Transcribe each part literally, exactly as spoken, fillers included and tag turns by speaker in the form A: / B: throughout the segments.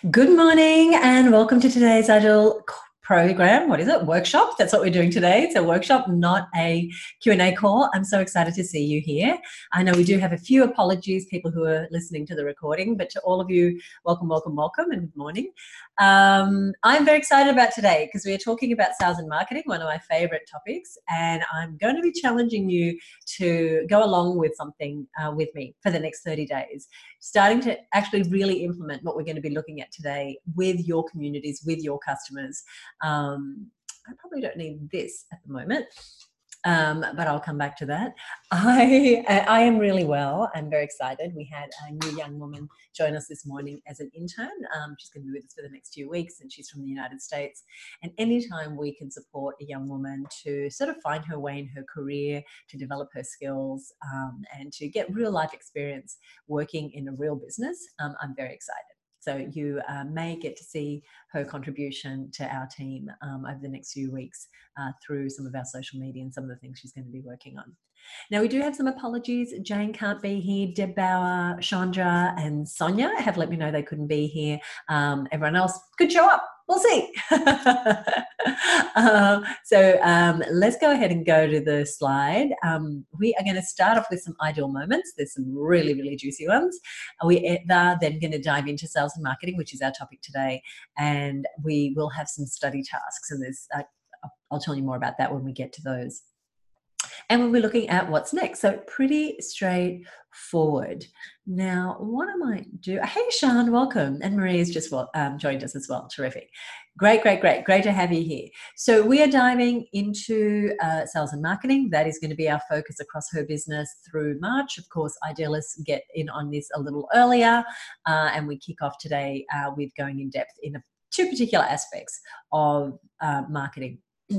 A: Good morning and welcome to today's Agile program. What is it? Workshop. That's what we're doing today. It's a workshop, not a Q and A call. I'm so excited to see you here. I know we do have a few apologies, people who are listening to the recording, but to all of you, welcome, welcome, welcome, and good morning. Um, I'm very excited about today because we are talking about sales and marketing, one of my favorite topics, and I'm going to be challenging you to go along with something uh, with me for the next thirty days, starting to actually really implement what we're going to be looking at today with your communities, with your customers. Um, I probably don't need this at the moment, um, but I'll come back to that. I I am really well. I'm very excited. We had a new young woman join us this morning as an intern. Um, she's going to be with us for the next few weeks, and she's from the United States. And anytime we can support a young woman to sort of find her way in her career, to develop her skills, um, and to get real life experience working in a real business, um, I'm very excited. So you uh, may get to see her contribution to our team um, over the next few weeks uh, through some of our social media and some of the things she's going to be working on. Now, we do have some apologies. Jane can't be here. Deb Bauer, Chandra, and Sonia have let me know they couldn't be here. Um, everyone else could show up. We'll see. uh, so um, let's go ahead and go to the slide. Um, we are going to start off with some ideal moments. There's some really, really juicy ones. We are then going to dive into sales and marketing, which is our topic today, and we will have some study tasks. And there's, uh, I'll tell you more about that when we get to those. And we'll be looking at what's next. So pretty straightforward. Now, what I might do, hey, Sean, welcome. And Maria's just um, joined us as well. Terrific. Great, great, great. Great to have you here. So we are diving into uh, sales and marketing. That is going to be our focus across her business through March. Of course, Idealists get in on this a little earlier. Uh, and we kick off today uh, with going in depth in a, two particular aspects of uh, marketing.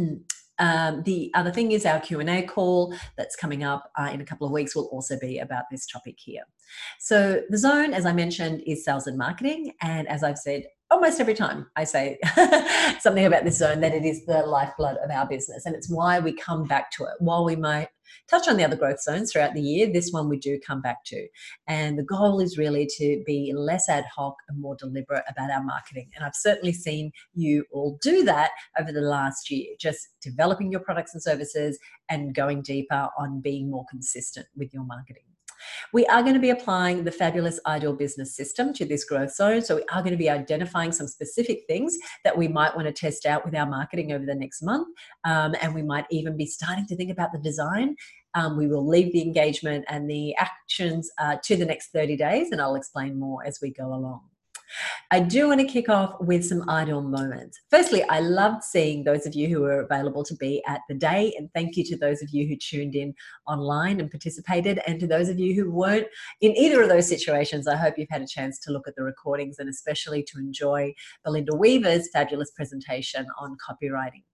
A: Um, the other thing is our Q and A call that's coming up uh, in a couple of weeks will also be about this topic here. So the zone, as I mentioned, is sales and marketing. And as I've said, almost every time I say something about this zone, that it is the lifeblood of our business. And it's why we come back to it. While we might touch on the other growth zones throughout the year, this one we do come back to. And the goal is really to be less ad hoc and more deliberate about our marketing. And I've certainly seen you all do that over the last year, just developing your products and services and going deeper on being more consistent with your marketing. We are going to be applying the fabulous Ideal Business System to this growth zone. So we are going to be identifying some specific things that we might want to test out with our marketing over the next month. Um, and we might even be starting to think about the design. Um, we will leave the engagement and the actions uh, to the next thirty days, and I'll explain more as we go along. I do want to kick off with some ideal moments. Firstly, I loved seeing those of you who were available to be at the day, and thank you to those of you who tuned in online and participated, and to those of you who weren't in either of those situations. I hope you've had a chance to look at the recordings and especially to enjoy Belinda Weaver's fabulous presentation on copywriting.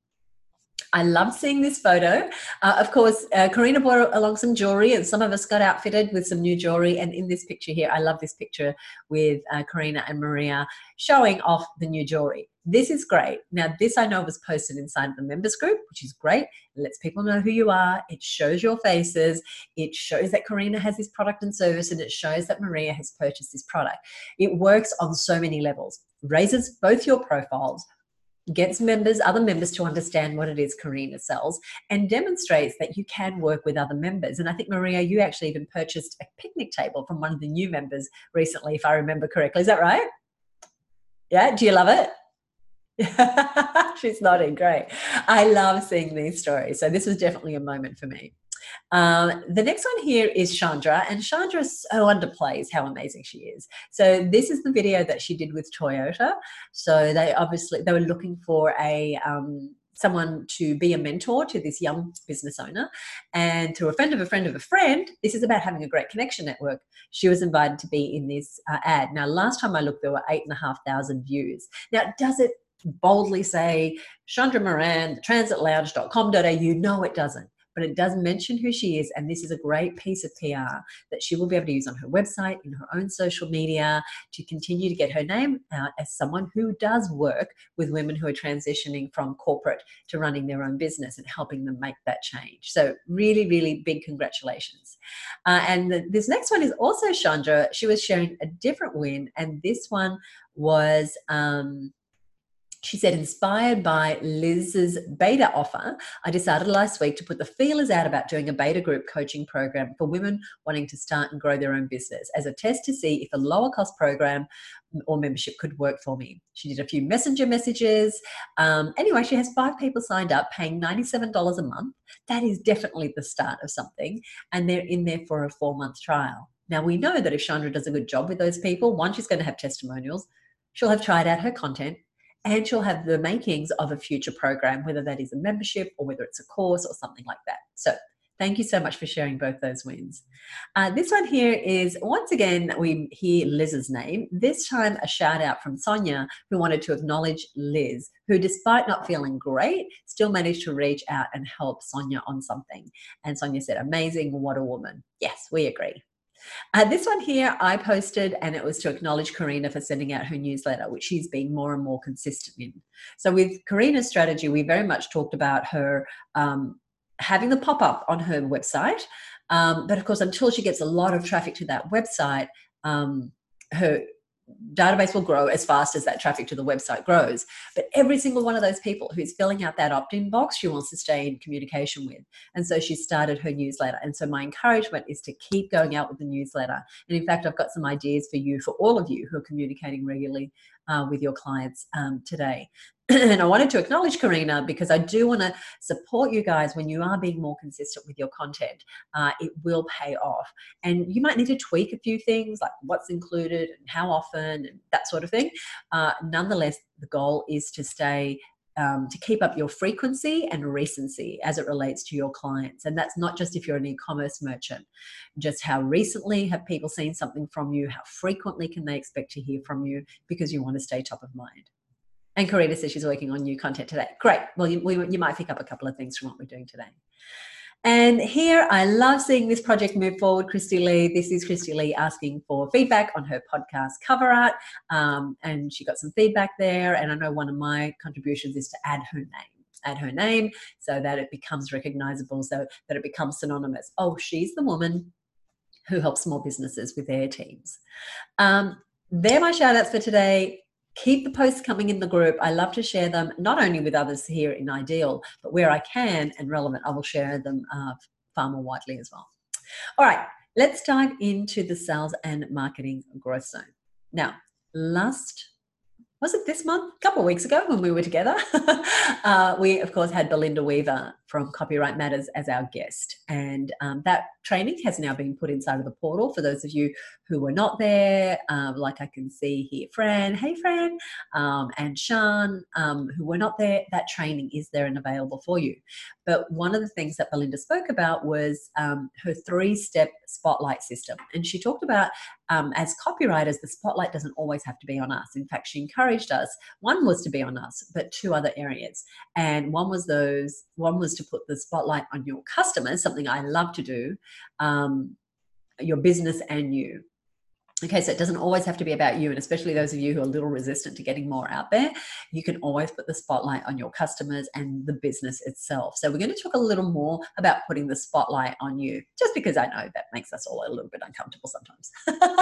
A: I love seeing this photo. Uh, of course, uh, Karina brought along some jewelry, and some of us got outfitted with some new jewelry. And in this picture here, I love this picture with uh, Karina and Maria showing off the new jewelry. This is great. Now, this I know was posted inside the members group, which is great. It lets people know who you are. It shows your faces. It shows that Karina has this product and service, and it shows that Maria has purchased this product. It works on so many levels. Raises both your profiles, gets members, other members to understand what it is Karina sells, and demonstrates that you can work with other members. And I think, Maria, you actually even purchased a picnic table from one of the new members recently, if I remember correctly. Is that right? Yeah? Do you love it? She's nodding. Great. I love seeing these stories. So this was definitely a moment for me. Um, the next one here is Chandra, and Chandra so underplays how amazing she is. So this is the video that she did with Toyota. So they obviously, they were looking for a, um, someone to be a mentor to this young business owner, and through a friend of a friend of a friend, this is about having a great connection network. She was invited to be in this uh, ad. Now, last time I looked, there were eight and a half thousand views. Now, does it boldly say Chandra Moran, transitlounge dot com dot A U? No, it doesn't. but it does mention who she is. And this is a great piece of P R that she will be able to use on her website, in her own social media, to continue to get her name out as someone who does work with women who are transitioning from corporate to running their own business and helping them make that change. So really, really big congratulations. Uh, and the, this next one is also Chandra. She was sharing a different win, and this one was... Um, She said, inspired by Liz's beta offer, I decided last week to put the feelers out about doing a beta group coaching program for women wanting to start and grow their own business as a test to see if a lower cost program or membership could work for me. She did a few messenger messages. Um, anyway, she has five people signed up paying ninety-seven dollars a month. That is definitely the start of something. And they're in there for a four month trial. Now, we know that if Chandra does a good job with those people, one, she's going to have testimonials. She'll have tried out her content, and she'll have the makings of a future program, whether that is a membership or whether it's a course or something like that. So thank you so much for sharing both those wins. Uh, this one here is, once again, we hear Liz's name. This time a shout out from Sonia, who wanted to acknowledge Liz, who despite not feeling great, still managed to reach out and help Sonia on something. And Sonia said, amazing, what a woman. Yes, we agree. Uh, this one here I posted, and it was to acknowledge Karina for sending out her newsletter, which she's been more and more consistent in. So with Karina's strategy, we very much talked about her um, having the pop-up on her website. Um, but of course, until she gets a lot of traffic to that website, um, her database will grow as fast as that traffic to the website grows. But every single one of those people who's filling out that opt-in box, she wants to stay in communication with. And so she started her newsletter. And so my encouragement is to keep going out with the newsletter. And in fact, I've got some ideas for you, for all of you who are communicating regularly uh, with your clients um, today. And I wanted to acknowledge Karina because I do want to support you guys when you are being more consistent with your content. Uh, it will pay off. And you might need to tweak a few things, like what's included and how often and that sort of thing. Uh, nonetheless, the goal is to stay, um, to keep up your frequency and recency as it relates to your clients. And that's not just if you're an e-commerce merchant. Just how recently have people seen something from you? How frequently can they expect to hear from you? Because you want to stay top of mind. And Karina says she's working on new content today. Great. Well, you, we, you might pick up a couple of things from what we're doing today. And here, I love seeing this project move forward, Christy Lee. This is Christy Lee asking for feedback on her podcast cover art. Um, and she got some feedback there. And I know one of my contributions is to add her name. Add her name so that it becomes recognizable, so that it becomes synonymous. Oh, she's the woman who helps small businesses with their teams. Um, they're my shout outs for today. Keep the posts coming in the group. I love to share them, not only with others here in Ideal, but where I can and relevant, I will share them uh, far more widely as well. All right, let's dive into the sales and marketing growth zone. Now, last, was it this month? A couple of weeks ago when we were together, uh, we, of course, had Belinda Weaver from Copyright Matters as our guest. And um, that training has now been put inside of the portal for those of you who were not there. Um, like I can see here, Fran, hey Fran, um, and Sean, um, who were not there. That training is there and available for you. But one of the things that Belinda spoke about was um, her three-step spotlight system. And she talked about, um, as copywriters, the spotlight doesn't always have to be on us. In fact, she encouraged us, one was to be on us, but two other areas. And one was those, one was to put the spotlight on your customers, something I love to do, um, your business and you. Okay, so it doesn't always have to be about you, and especially those of you who are a little resistant to getting more out there, you can always put the spotlight on your customers and the business itself. So we're going to talk a little more about putting the spotlight on you, just because I know that makes us all a little bit uncomfortable sometimes.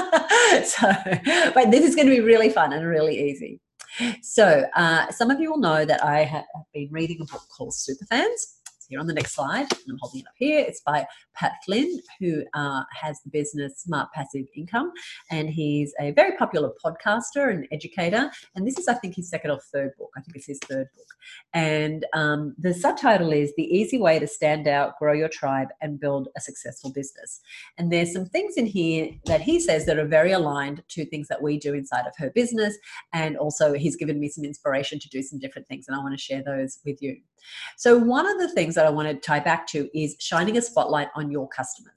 A: So, but this is going to be really fun and really easy. So uh, some of you will know that I have been reading a book called Superfans. Here on the next slide, and I'm holding it up here. It's by Pat Flynn, who uh, has the business Smart Passive Income, and he's a very popular podcaster and educator. And this is, I think, his second or third book. I think it's his third book. And um, the subtitle is The Easy Way to Stand Out, Grow Your Tribe, and Build a Successful Business. And there's some things in here that he says that are very aligned to things that we do inside of her business. And also he's given me some inspiration to do some different things, and I want to share those with you. So one of the things that I want to tie back to is shining a spotlight on your customers.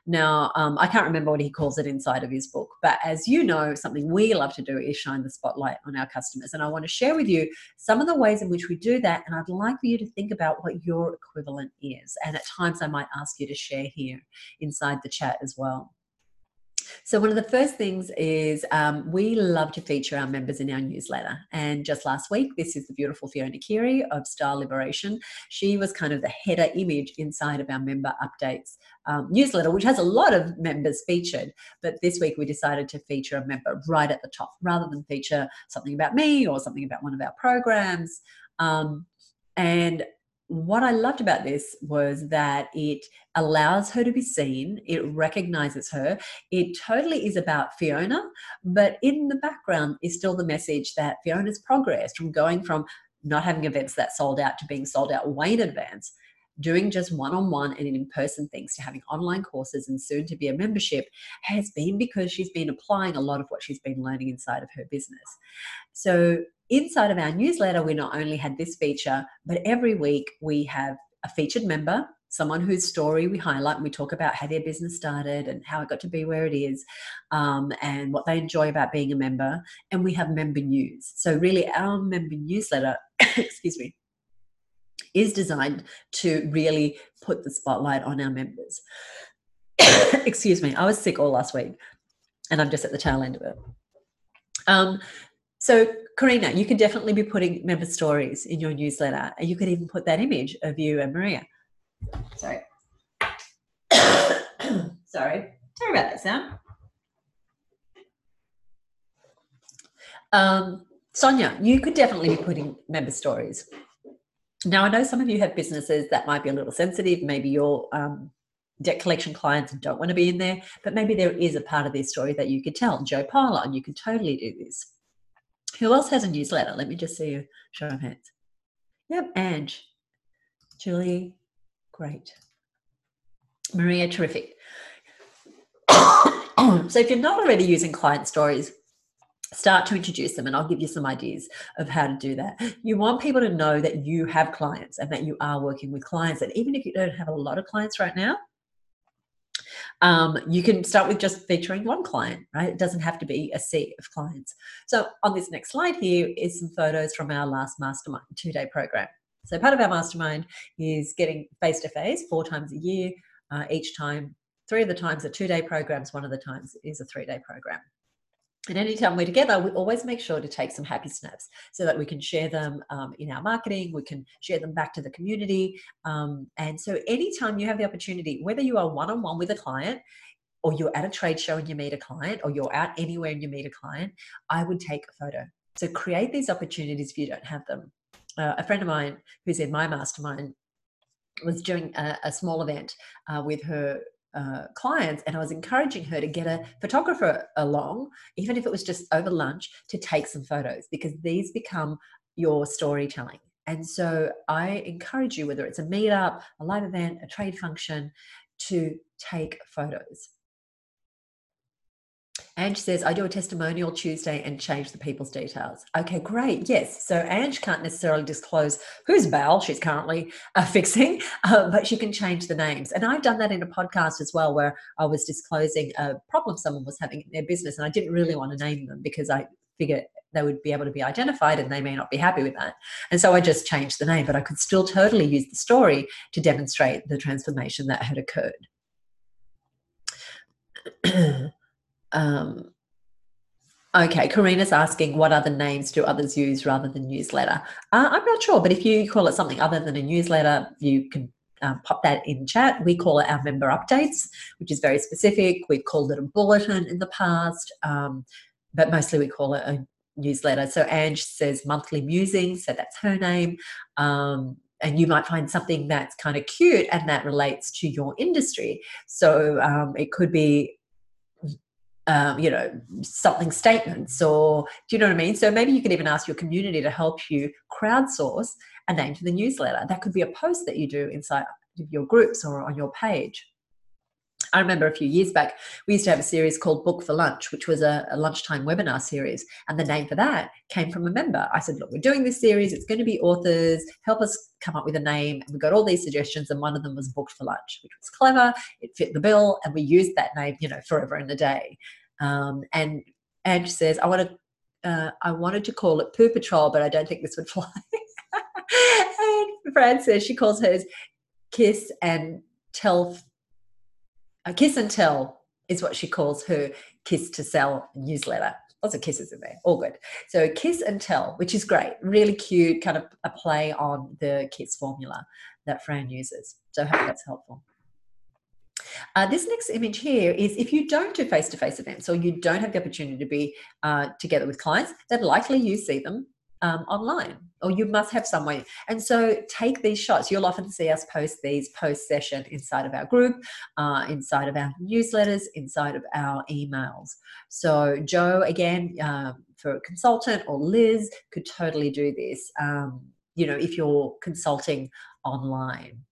A: Now, um, I can't remember what he calls it inside of his book, but as you know, something we love to do is shine the spotlight on our customers. And I want to share with you some of the ways in which we do that. And I'd like for you to think about what your equivalent is. And at times I might ask you to share here inside the chat as well. So one of the first things is um, we love to feature our members in our newsletter. And just last week, this is the beautiful Fiona Keary of Style Liberation. She was kind of the header image inside of our member updates um, newsletter, which has a lot of members featured. But this week we decided to feature a member right at the top rather than feature something about me or something about one of our programs. Um, and what I loved about this was that it allows her to be seen, it recognizes her, it totally is about Fiona, but in the background is still the message that Fiona's progressed from going from not having events that sold out to being sold out way in advance, doing just one-on-one and in-person things to having online courses and soon to be a membership, has been because she's been applying a lot of what she's been learning inside of her business. So inside of our newsletter, we not only had this feature, but every week we have a featured member, someone whose story we highlight, and we talk about how their business started and how it got to be where it is, um, and what they enjoy about being a member. And we have member news. So really our member newsletter, excuse me, is designed to really put the spotlight on our members. Excuse me, I was sick all last week and I'm just at the tail end of it. Um, so Karina, you can definitely be putting member stories in your newsletter, and you could even put that image of you and Maria. Sorry. Sorry. Sorry about that sound. Um, Sonia, you could definitely be putting member stories. Now, I know some of you have businesses that might be a little sensitive. Maybe your um, debt collection clients don't want to be in there, but maybe there is a part of their story that you could tell. Joe Parler, and you could totally do this. Who else has a newsletter? Let me just see you. Show of hands. Yep, Ange. Julie, great. Maria, terrific. So if you're not already using client stories, start to introduce them, and I'll give you some ideas of how to do that. You want people to know that you have clients and that you are working with clients. And even if you don't have a lot of clients right now, um, you can start with just featuring one client, right? It doesn't have to be a sea of clients. So on this next slide here is some photos from our last mastermind two-day program. So part of our mastermind is getting face-to-face four times a year. Uh, each time, three of the times are two-day programs, one of the times is a three-day program. And anytime we're together, we always make sure to take some happy snaps so that we can share them um, in our marketing, we can share them back to the community. Um, and so anytime you have the opportunity, whether you are one-on-one with a client, or you're at a trade show and you meet a client, or you're out anywhere and you meet a client, I would take a photo. So create these opportunities if you don't have them. Uh, a friend of mine who's in my mastermind was doing a, a small event uh, with her Uh, clients, and I was encouraging her to get a photographer along, even if it was just over lunch, to take some photos, because these become your storytelling. And so I encourage you, whether it's a meetup, a live event, a trade function, to take photos. Ange says, I do a testimonial Tuesday and change the people's details. Okay, great. Yes. So Ange can't necessarily disclose whose bowel she's currently uh, fixing, uh, but she can change the names. And I've done that in a podcast as well, where I was disclosing a problem someone was having in their business. And I didn't really want to name them because I figured they would be able to be identified and they may not be happy with that. And so I just changed the name, but I could still totally use the story to demonstrate the transformation that had occurred. Um, okay, Karina's asking, what other names do others use rather than newsletter? Uh, I'm not sure, but if you call it something other than a newsletter, you can um, pop that in chat. We call it our member updates, which is very specific. We've called it a bulletin in the past, um, but mostly we call it a newsletter. So Ange says monthly musings, so that's her name. Um, and you might find something that's kind of cute and that relates to your industry. So um, it could be Um, you know, something statements, or do you know what I mean? So maybe you could even ask your community to help you crowdsource a name to the newsletter. That could be a post that you do inside of your groups or on your page. I remember a few years back, we used to have a series called Book for Lunch, which was a, a lunchtime webinar series. And the name for that came from a member. I said, look, we're doing this series. It's going to be authors. Help us come up with a name. And we got all these suggestions. And one of them was Book for Lunch, which was clever. It fit the bill. And we used that name, you know, forever and a day. Um, and Ange says, I want to, uh, I wanted to call it Poo Patrol, but I don't think this would fly. And Fran says she calls hers Kiss and Tell. Uh, Kiss and Tell is what she calls her Kiss to Sell newsletter. Lots of kisses in there, all good. So Kiss and Tell, which is great, really cute, kind of a play on the Kiss formula that Fran uses. So I hope that's helpful. Uh, this next image here is if you don't do face-to-face events or you don't have the opportunity to be uh, together with clients, then likely you see them Um, online, or you must have some way. And so take these shots. You'll often see us post these post-session inside of our group, uh, inside of our newsletters, inside of our emails. So Joe, again, um, for a consultant, or Liz could totally do this, um, you know, if you're consulting online.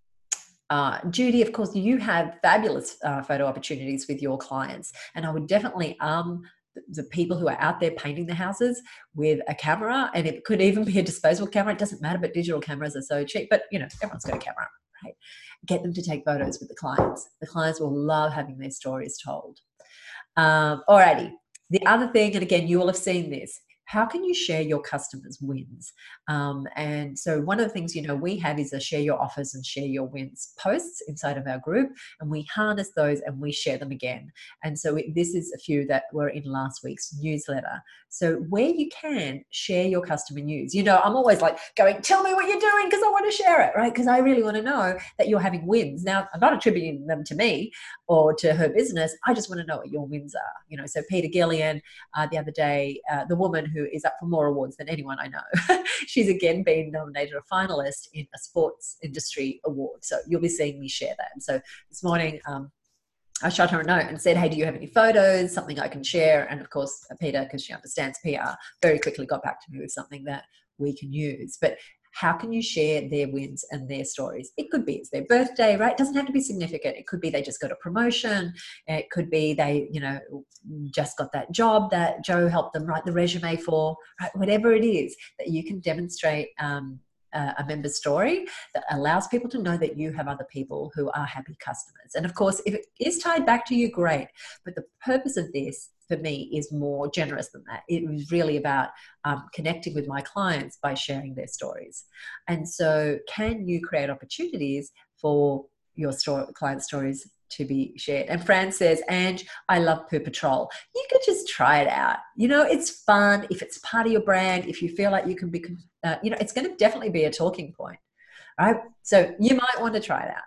A: Uh, Judy, of course, you have fabulous uh, photo opportunities with your clients, and I would definitely arm the people who are out there painting the houses with a camera, and it could even be a disposable camera. It doesn't matter, but digital cameras are so cheap. But you know, everyone's got a camera, right? Get them to take photos with the clients. The clients will love having their stories told. Um, alrighty. The other thing, and again, you will have seen this. How can you share your customers' wins? Um, and so one of the things, you know, we have is a share your offers and share your wins posts inside of our group, and we harness those and we share them again. And so it, this is a few that were in last week's newsletter. So where you can, share your customer news. You know, I'm always like going, tell me what you're doing because I want to share it, right? Because I really want to know that you're having wins. Now, I'm not attributing them to me or to her business. I just want to know what your wins are. You know, so Peter Gillian, uh, the other day, uh, the woman who is up for more awards than anyone I know. She's again been nominated a finalist in a sports industry award. So you'll be seeing me share that. And so this morning, um, I shot her a note and said, hey, do you have any photos, something I can share? And of course, Peter, because she understands P R, very quickly got back to me with something that we can use. But how can you share their wins and their stories? It could be it's their birthday, right? It doesn't have to be significant. It could be they just got a promotion. It could be they, you know, just got that job that Joe helped them write the resume for, right? Whatever it is that you can demonstrate um, a member's story that allows people to know that you have other people who are happy customers. And of course, if it is tied back to you, great. But the purpose of this for me is more generous than that. It was really about um, connecting with my clients by sharing their stories. And so can you create opportunities for your story, client stories to be shared? And Fran says, Ange, I love Poo Patrol. You could just try it out. You know, it's fun. If it's part of your brand, if you feel like you can be, uh, you know, it's going to definitely be a talking point, right? So you might want to try it out.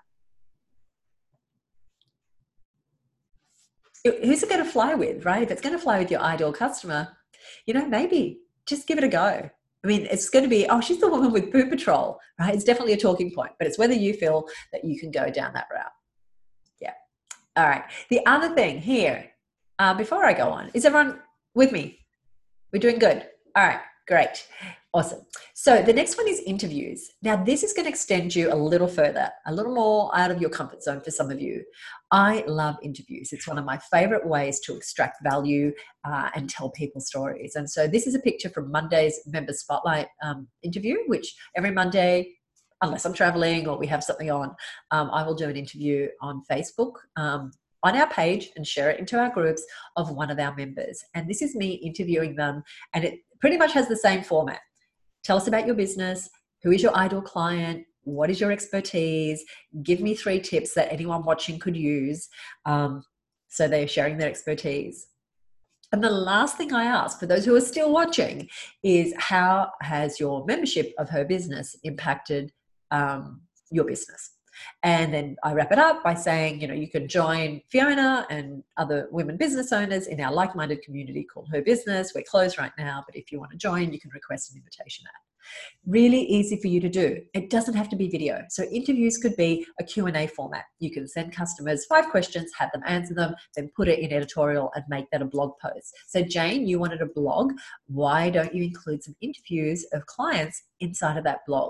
A: Who's it going to fly with, right? If it's going to fly with your ideal customer, you know, maybe just give it a go. I mean, it's going to be, oh, she's the woman with Poo Patrol, right? It's definitely a talking point, but it's whether you feel that you can go down that route. Yeah. All right. The other thing here, uh, before I go on, is everyone with me? We're doing good. All right. Great. Awesome. So the next one is interviews. Now, this is going to extend you a little further, a little more out of your comfort zone for some of you. I love interviews. It's one of my favorite ways to extract value uh, and tell people stories. And so this is a picture from Monday's Member Spotlight um, interview, which every Monday, unless I'm traveling or we have something on, um, I will do an interview on Facebook um, on our page and share it into our groups of one of our members. And this is me interviewing them, and it pretty much has the same format. Tell us about your business. Who is your ideal client? What is your expertise? Give me three tips that anyone watching could use. Um, so they're sharing their expertise. And the last thing I ask for those who are still watching is, how has your membership of her business impacted um, your business? And then I wrap it up by saying, you know, you can join Fiona and other women business owners in our like-minded community called Her Business. We're closed right now, but if you want to join, you can request an invitation at. Really easy for you to do. It doesn't have to be video. So interviews could be a Q and A format. You can send customers five questions, have them answer them, then put it in editorial and make that a blog post. So Jane, you wanted a blog. Why don't you include some interviews of clients inside of that blog?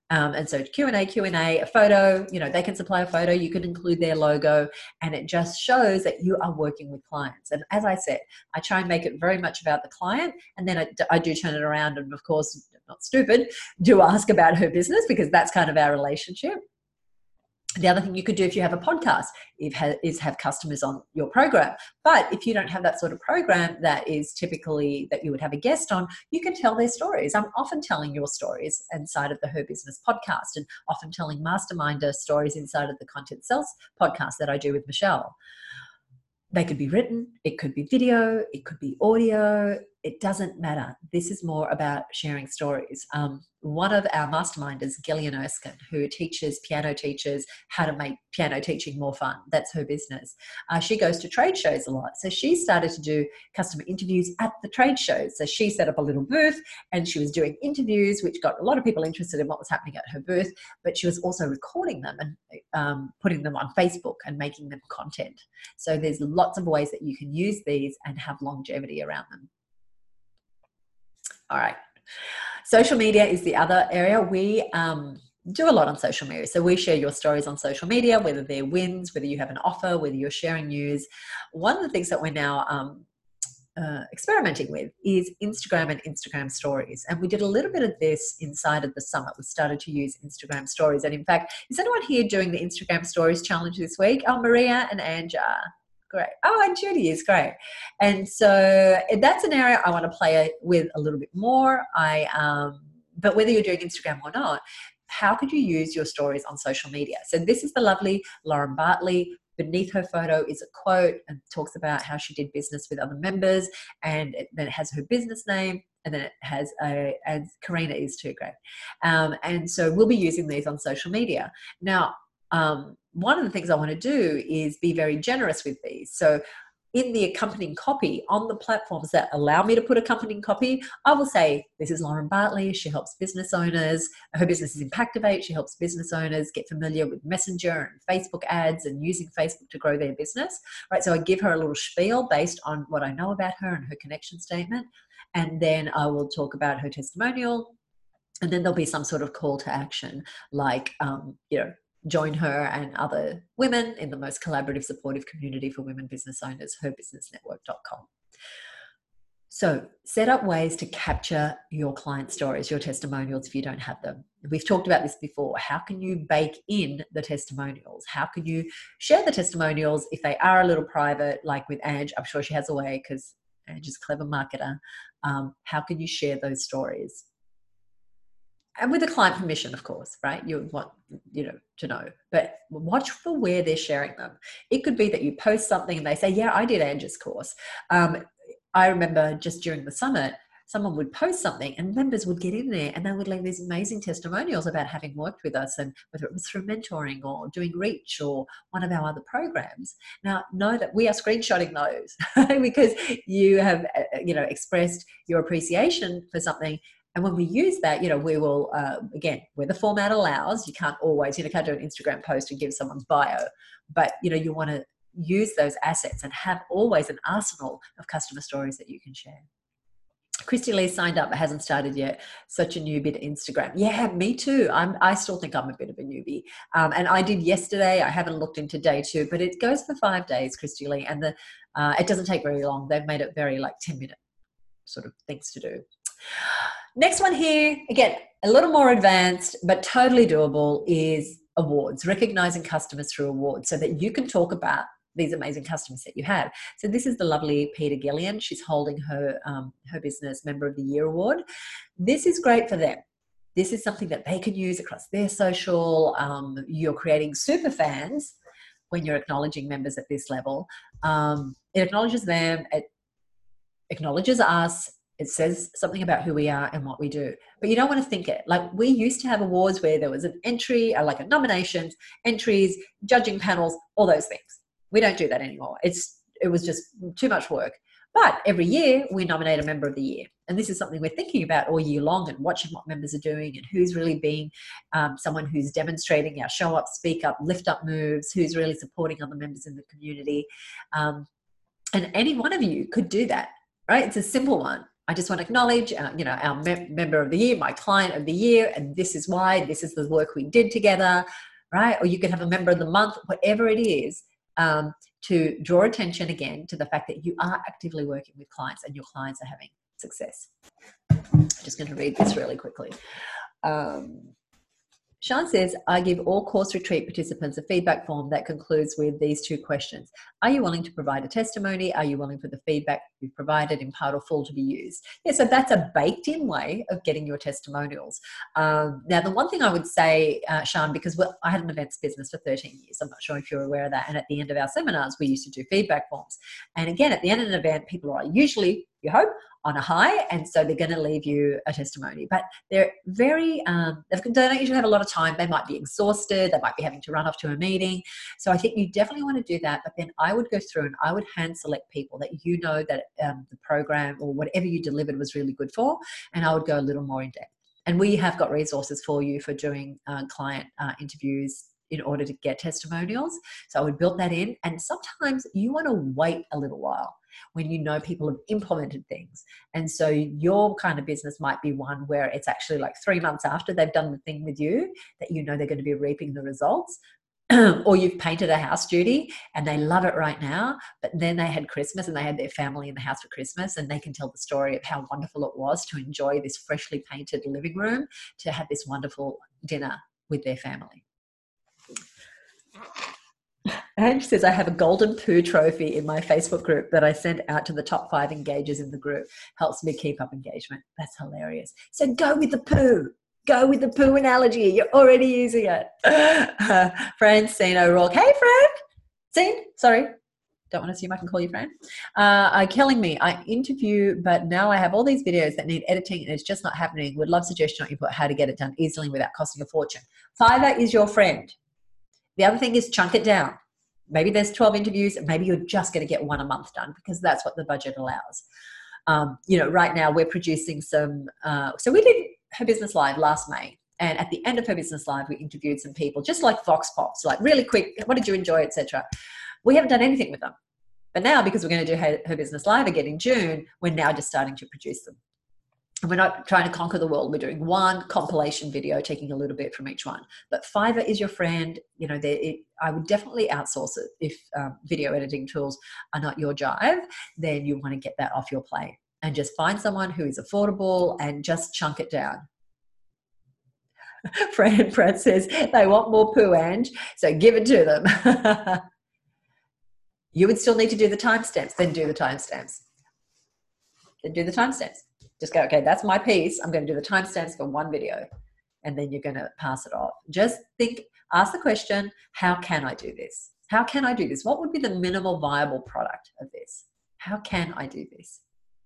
A: Um, and so Q and A, Q and A, a photo, you know, they can supply a photo, you can include their logo, and it just shows that you are working with clients. And as I said, I try and make it very much about the client, and then I, I do turn it around and, of course, not stupid, do ask about her business, because that's kind of our relationship. The other thing you could do if you have a podcast is have customers on your program. But if you don't have that sort of program that is typically that you would have a guest on, you can tell their stories. I'm often telling your stories inside of the Her Business podcast, and often telling Masterminder stories inside of the Content Sells podcast that I do with Michelle. They could be written, it could be video, it could be audio, it doesn't matter. This is more about sharing stories. Um, one of our masterminders, Gillian Erskine, who teaches piano teachers how to make piano teaching more fun. That's her business. Uh, she goes to trade shows a lot. So she started to do customer interviews at the trade shows. So she set up a little booth and she was doing interviews, which got a lot of people interested in what was happening at her booth, but she was also recording them and um, putting them on Facebook and making them content. So there's lots of ways that you can use these and have longevity around them. All right. Social media is the other area. We um, do a lot on social media. So we share your stories on social media, whether they're wins, whether you have an offer, whether you're sharing news. One of the things that we're now um, uh, experimenting with is Instagram and Instagram stories. And we did a little bit of this inside of the summit. We started to use Instagram stories. And in fact, is anyone here doing the Instagram stories challenge this week? Oh, Maria and Anja. Great. Oh, and Judy is great. And so that's an area I want to play with a little bit more. I, um, but whether you're doing Instagram or not, how could you use your stories on social media? So this is the lovely Lauren Bartley. Beneath her photo is a quote and talks about how she did business with other members, and it, then it has her business name, and then it has a, and Karina is too, great. Um, and so we'll be using these on social media. Now, um, one of the things I want to do is be very generous with these. So in the accompanying copy on the platforms that allow me to put accompanying copy, I will say, this is Lauren Bartley. She helps business owners. Her business is Impactivate. She helps business owners get familiar with Messenger and Facebook ads and using Facebook to grow their business, right? So I give her a little spiel based on what I know about her and her connection statement. And then I will talk about her testimonial. And then there'll be some sort of call to action, like, um, you know, join her and other women in the most collaborative, supportive community for women business owners, her business network dot com. So set up ways to capture your client stories, your testimonials if you don't have them. We've talked about this before. How can you bake in the testimonials? How can you share the testimonials if they are a little private, like with Ange? I'm sure she has a way because Ange is a clever marketer. Um, how can you share those stories? And with the client permission, of course, right? You want, you know, to know, but watch for where they're sharing them. It could be that you post something and they say, yeah, I did Ange's course. Um, I remember just during the summit, someone would post something and members would get in there and they would leave these amazing testimonials about having worked with us, and whether it was through mentoring or doing Reach or one of our other programs. Now, know that we are screenshotting those because you have, you know, expressed your appreciation for something. And when we use that, you know, we will, uh, again, where the format allows, you can't always, you know, can't do an Instagram post and give someone's bio, but, you know, you want to use those assets and have always an arsenal of customer stories that you can share. Christy Lee signed up but hasn't started yet. Such a newbie to Instagram. Yeah, me too. I'm, I still think I'm a bit of a newbie. Um, and I did yesterday. I haven't looked into day two, but it goes for five days, Christy Lee. And the uh, it doesn't take very long. They've made it very like ten minute sort of things to do. Next one here, again, a little more advanced, but totally doable, is awards, recognizing customers through awards so that you can talk about these amazing customers that you have. So this is the lovely Peter Gillian. She's holding her, um, her business Member of the Year award. This is great for them. This is something that they can use across their social. Um, you're creating super fans when you're acknowledging members at this level. Um, it acknowledges them, it acknowledges us. It says something about who we are and what we do. But you don't want to think it. Like, we used to have awards where there was an entry, or like a nominations, entries, judging panels, all those things. We don't do that anymore. It's It was just too much work. But every year we nominate a Member of the Year. And this is something we're thinking about all year long, and watching what members are doing and who's really being um, someone who's demonstrating our show up, speak up, lift up moves, who's really supporting other members in the community. Um, and any one of you could do that, right? It's a simple one. I just want to acknowledge, uh, you know, our me- member of the year, my client of the year, and this is why, this is the work we did together, right? Or you could have a member of the month, whatever it is, um, to draw attention again to the fact that you are actively working with clients and your clients are having success. I'm just going to read this really quickly. Um, Sean says, I give all course retreat participants a feedback form that concludes with these two questions. Are you willing to provide a testimony? Are you willing for the feedback you've provided in part or full to be used? Yeah, so that's a baked in way of getting your testimonials. Um, now, the one thing I would say, uh, Sean, because well, I had an events business for thirteen years. I'm not sure if you're aware of that. And at the end of our seminars, we used to do feedback forms. And again, at the end of an event, people are usually, you hope, on a high, and so they're going to leave you a testimony. But they're very, um, they don't usually have a lot of time. They might be exhausted. They might be having to run off to a meeting. So I think you definitely want to do that. But then I would go through and I would hand select people that you know that um, the program or whatever you delivered was really good for, and I would go a little more in depth. And we have got resources for you for doing uh, client uh, interviews in order to get testimonials. So I would build that in. And sometimes you want to wait a little while when you know people have implemented things. And so your kind of business might be one where it's actually like three months after they've done the thing with you that you know they're going to be reaping the results. Or you've painted a house, Judy, and they love it right now, but then they had Christmas and they had their family in the house for Christmas, and they can tell the story of how wonderful it was to enjoy this freshly painted living room, to have this wonderful dinner with their family. Ange says, I have a golden poo trophy in my Facebook group that I send out to the top five engagers in the group. Helps me keep up engagement. That's hilarious. So go with the poo. Go with the poo analogy. You're already using it. Uh, Francine O'Rourke. Hey, Fran. Scene. Sorry. Don't want to assume I can call you Fran. Uh, are killing me. I interview, but now I have all these videos that need editing and it's just not happening. Would love suggestion on input how to get it done easily without costing a fortune. Fiverr is your friend. The other thing is chunk it down. Maybe there's twelve interviews, and maybe you're just going to get one a month done because that's what the budget allows. Um, you know, right now we're producing some, uh, so we did Her Business Live last May. And at the end of Her Business Live, we interviewed some people, just like Vox Pops, like really quick, what did you enjoy, et cetera. We haven't done anything with them. But now, because we're going to do Her, Her Business Live again in June, we're now just starting to produce them. And we're not trying to conquer the world. We're doing one compilation video, taking a little bit from each one. But Fiverr is your friend. You know, it, I would definitely outsource it if um, video editing tools are not your jive. Then you want to get that off your plate and just find someone who is affordable and just chunk it down. Fran Pratt says they want more poo, Ange, so give it to them. You would still need to do the timestamps. Then do the timestamps. Then do the timestamps. Just go, okay, that's my piece. I'm going to do the timestamps for one video. And then you're going to pass it off. Just think, ask the question, how can I do this? How can I do this? What would be the minimal viable product of this? How can I do this?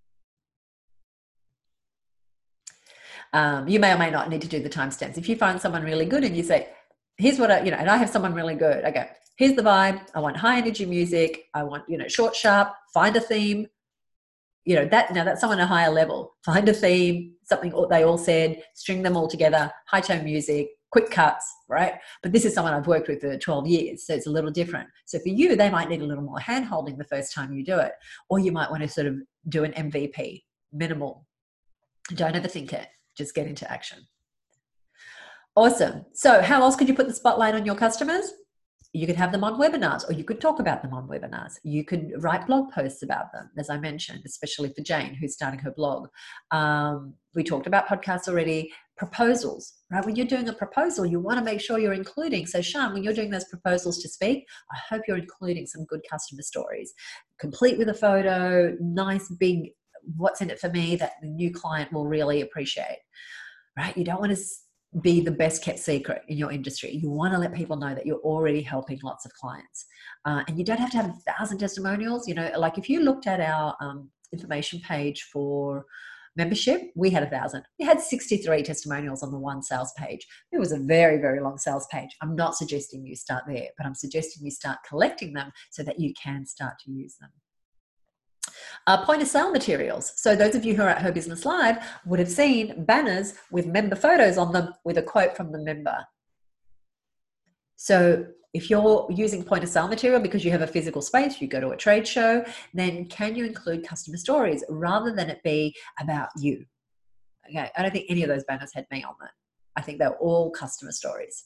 A: Um, you may or may not need to do the timestamps. If you find someone really good and you say, here's what I, you know, and I have someone really good. I go, here's the vibe. I want high energy music. I want, you know, short, sharp, find a theme. You know, that now that's someone at a higher level. Find a theme, something they all said, string them all together, high tone music, quick cuts, right? But this is someone I've worked with for twelve years, so it's a little different. So for you, they might need a little more hand holding the first time you do it. Or you might want to sort of do an M V P, minimal. Don't overthink it. Just get into action. Awesome. So how else could you put the spotlight on your customers? You could have them on webinars, or you could talk about them on webinars. You could write blog posts about them, as I mentioned, especially for Jane, who's starting her blog. Um, we talked about podcasts already. Proposals, right? When you're doing a proposal, you want to make sure you're including. So Sean, when you're doing those proposals to speak, I hope you're including some good customer stories, complete with a photo, nice big, what's in it for me that the new client will really appreciate, right? You don't want to be the best kept secret in your industry. You want to let people know that you're already helping lots of clients. Uh, and you don't have to have a thousand testimonials. You know, like if you looked at our um, information page for membership, we had a thousand. We had sixty-three testimonials on the one sales page. It was a very, very long sales page. I'm not suggesting you start there, but I'm suggesting you start collecting them so that you can start to use them. Uh, point of sale materials. So those of you who are at Her Business Live would have seen banners with member photos on them with a quote from the member. So If you're using point of sale material because you have a physical space, you go to a trade show, then can you include customer stories rather than it be about you? Okay, I don't think any of those banners had me on them. I think they're all customer stories.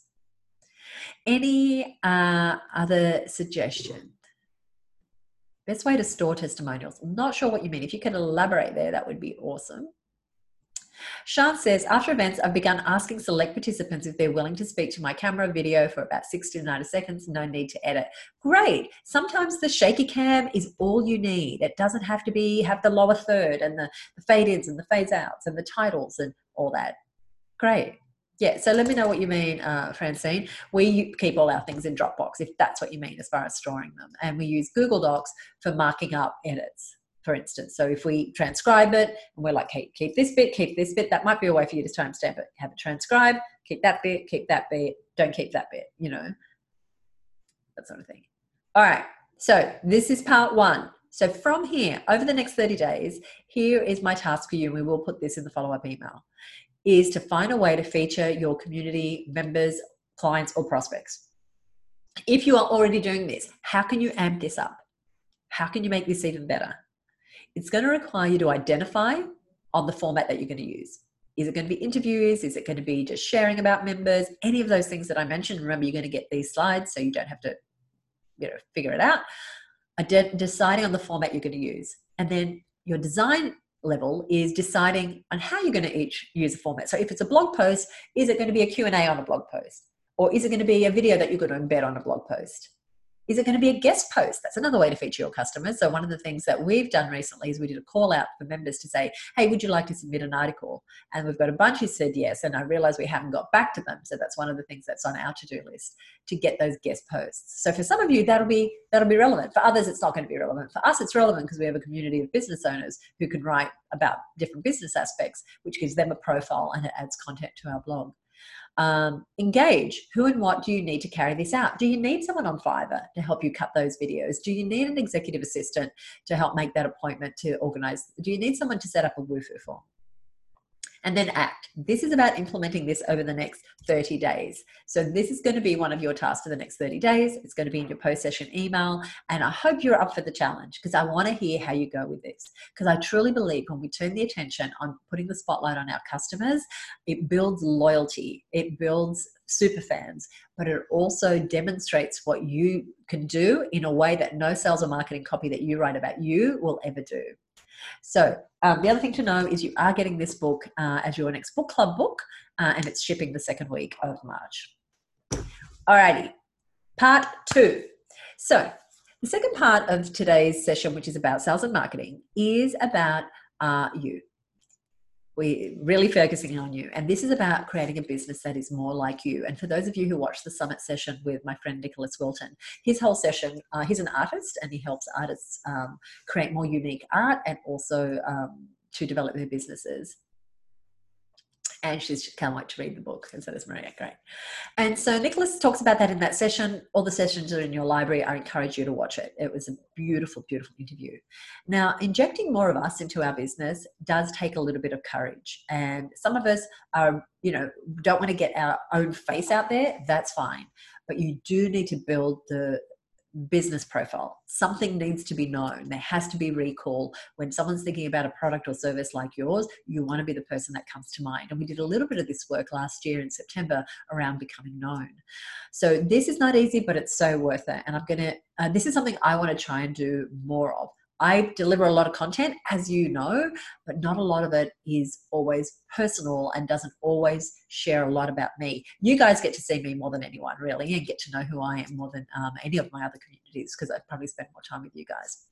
A: Any uh, other suggestion? Best way to store testimonials. I'm not sure what you mean. If you can elaborate there, that would be awesome. Sean says, after events, I've begun asking select participants if they're willing to speak to my camera video for about sixty to ninety seconds. No need to edit. Great. Sometimes the shaky cam is all you need. It doesn't have to be have the lower third and the, the fade ins and the fades outs and the titles and all that. Great. Yeah, so let me know what you mean, uh, Francine. We keep all our things in Dropbox, if that's what you mean as far as storing them. And we use Google Docs for marking up edits, for instance. So if we transcribe it and we're like, hey, keep this bit, keep this bit, that might be a way for you to timestamp it. Have it transcribed, keep that bit, keep that bit, don't keep that bit, you know, that sort of thing. All right, so this is part one. So from here, over the next thirty days, here is my task for you, and we will put this in the follow-up email, is to find a way to feature your community members, clients, or prospects. If you are already doing this, how can you amp this up? How can you make this even better? It's going to require you to identify on the format that you're going to use. Is it going to be interviews? Is it going to be just sharing about members? Any of those things that I mentioned. Remember, you're going to get these slides, so you don't have to, you know, figure it out. Ide- deciding on the format you're going to use. And then your design level is deciding on how you're going to each use a format. So if it's a blog post, is it going to be a Q and A on a blog post? Or is it going to be a video that you're going to embed on a blog post? Is it going to be a guest post? That's another way to feature your customers. So one of the things that we've done recently is we did a call out for members to say, hey, would you like to submit an article? And we've got a bunch who said yes. And I realized we haven't got back to them. So that's one of the things that's on our to-do list, to get those guest posts. So for some of you, that'll be, that'll be relevant. For others, it's not going to be relevant. For us, it's relevant because we have a community of business owners who can write about different business aspects, which gives them a profile and it adds content to our blog. Um, engage. Who and what do you need to carry this out? Do you need someone on Fiverr to help you cut those videos? Do you need an executive assistant to help make that appointment to organize? Do you need someone to set up a Woohoo form? And then act. This is about implementing this over the next thirty days. So this is going to be one of your tasks for the next thirty days. It's going to be in your post-session email. And I hope you're up for the challenge, because I want to hear how you go with this. Because I truly believe when we turn the attention on putting the spotlight on our customers, it builds loyalty. It builds super fans, but it also demonstrates what you can do in a way that no sales or marketing copy that you write about you will ever do. So um, the other thing to know is you are getting this book uh, as your next book club book, uh, and it's shipping the second week of March. Alrighty, part two. So the second part of today's session, which is about sales and marketing, is about uh, you. We're really focusing on you. And this is about creating a business that is more like you. And for those of you who watched the summit session with my friend Nicholas Wilton, his whole session, uh, he's an artist and he helps artists um, create more unique art and also um, to develop their businesses. And she's can't wait to read the book, and so does Maria. Great. And so Nicholas talks about that in that session. All the sessions are in your library. I encourage you to watch it. It was a beautiful, beautiful interview. Now, injecting more of us into our business does take a little bit of courage. And some of us are, you know, don't want to get our own face out there. That's fine. But you do need to build the business profile. Something needs to be known. There has to be recall. When someone's thinking about a product or service like yours, you want to be the person that comes to mind. And we did a little bit of this work last year in September around becoming known. So this is not easy, but it's so worth it. And I'm going to, uh, this is something I want to try and do more of. I deliver a lot of content, as you know, but not a lot of it is always personal and doesn't always share a lot about me. You guys get to see me more than anyone, really, and get to know who I am more than um, any of my other communities, because I probably spend more time with you guys.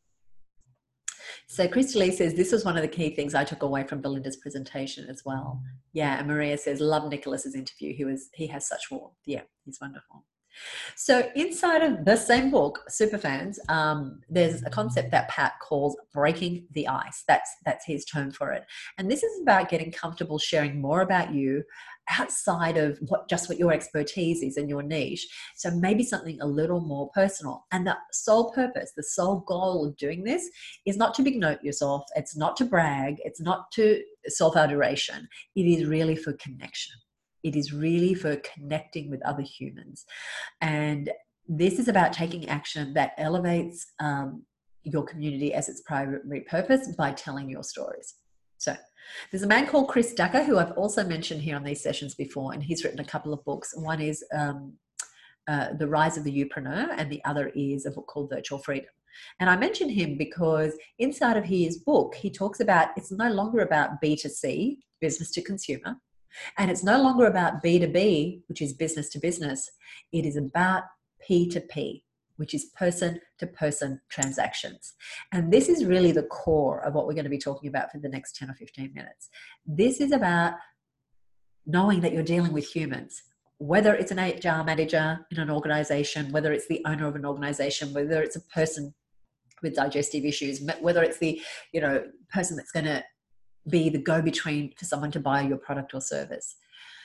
A: So Christy Lee says, this was one of the key things I took away from Belinda's presentation as well. Yeah, and Maria says, love Nicholas's interview. He was, he has such warmth. Yeah, he's wonderful. So inside of the same book, Superfans, um, there's a concept that Pat calls breaking the ice. That's, that's his term for it. And this is about getting comfortable sharing more about you outside of what just what your expertise is and your niche. So maybe something a little more personal. And the sole purpose, the sole goal of doing this is not to big note yourself. It's not to brag. It's not to self-adoration. It is really for connection. It is really for connecting with other humans. And This is about taking action that elevates um, your community as its primary purpose by telling your stories. So there's a man called Chris Ducker, who I've also mentioned here on these sessions before, and he's written a couple of books. One is um, uh, The Rise of the Youpreneur, and the other is a book called Virtual Freedom. And I mention him because inside of his book, he talks about it's no longer about B to C, business to consumer, and it's no longer about B to B, which is business to business. It is about P to P, which is person to person transactions. And this is really the core of what we're going to be talking about for the next ten or fifteen minutes. This is about knowing that you're dealing with humans, whether it's an H R manager in an organization, whether it's the owner of an organization, whether it's a person with digestive issues, whether it's the, you know, person that's going to be the go-between for someone to buy your product or service.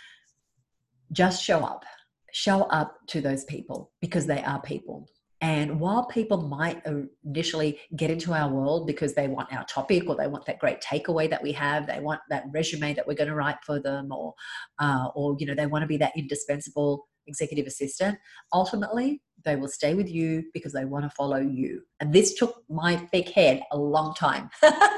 A: Just show up. Show up to those people, because they are people. And while people might initially get into our world because they want our topic, or they want that great takeaway that we have, they want that resume that we're going to write for them, or, uh, or you know, they want to be that indispensable executive assistant, ultimately they will stay with you because they want to follow you. And this took my big head a long time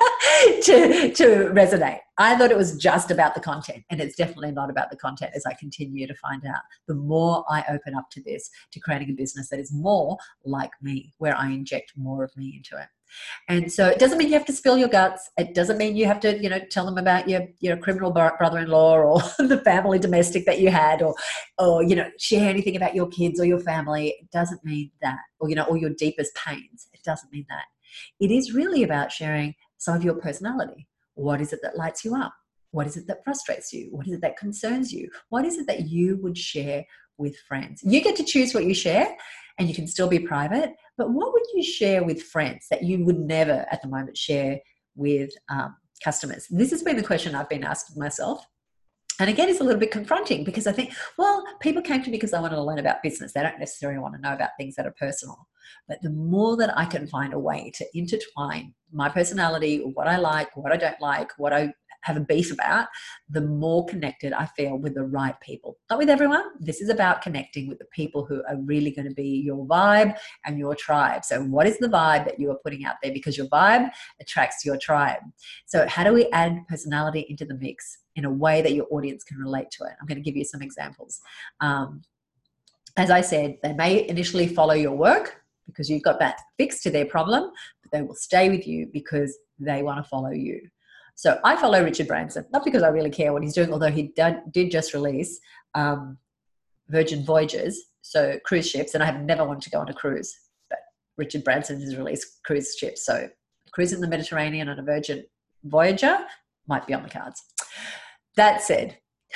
A: to, to resonate. I thought it was just about the content, and it's definitely not about the content, as I continue to find out. The more I open up to this, to creating a business that is more like me, where I inject more of me into it. And so it doesn't mean you have to spill your guts. It doesn't mean you have to, you know, tell them about your, your criminal brother-in-law, or the family domestic that you had, or, or, you know, share anything about your kids or your family. It doesn't mean that, or, you know, or your deepest pains. It doesn't mean that. It is really about sharing some of your personality. What is it that lights you up? What is it that frustrates you? What is it that concerns you? What is it that you would share with friends? You get to choose what you share, and you can still be private, but what would you share with friends that you would never at the moment share with um, customers? This has been the question I've been asking myself. And again, it's a little bit confronting, because I think, well, people came to me because they wanted to learn about business. They don't necessarily want to know about things that are personal. But the more that I can find a way to intertwine my personality, what I like, what I don't like, what I have a beef about, the more connected I feel with the right people. Not with everyone. This is about connecting with the people who are really going to be your vibe and your tribe. So what is the vibe that you are putting out there? Because your vibe attracts your tribe. So how do we add personality into the mix in a way that your audience can relate to it? I'm going to give you some examples. Um, as I said, they may initially follow your work because you've got that fix to their problem, but they will stay with you because they want to follow you. So I follow Richard Branson, not because I really care what he's doing, although he did, did just release um, Virgin Voyages, so cruise ships, and I have never wanted to go on a cruise, but Richard Branson has released cruise ships. So cruise in the Mediterranean on a Virgin Voyager might be on the cards. That said,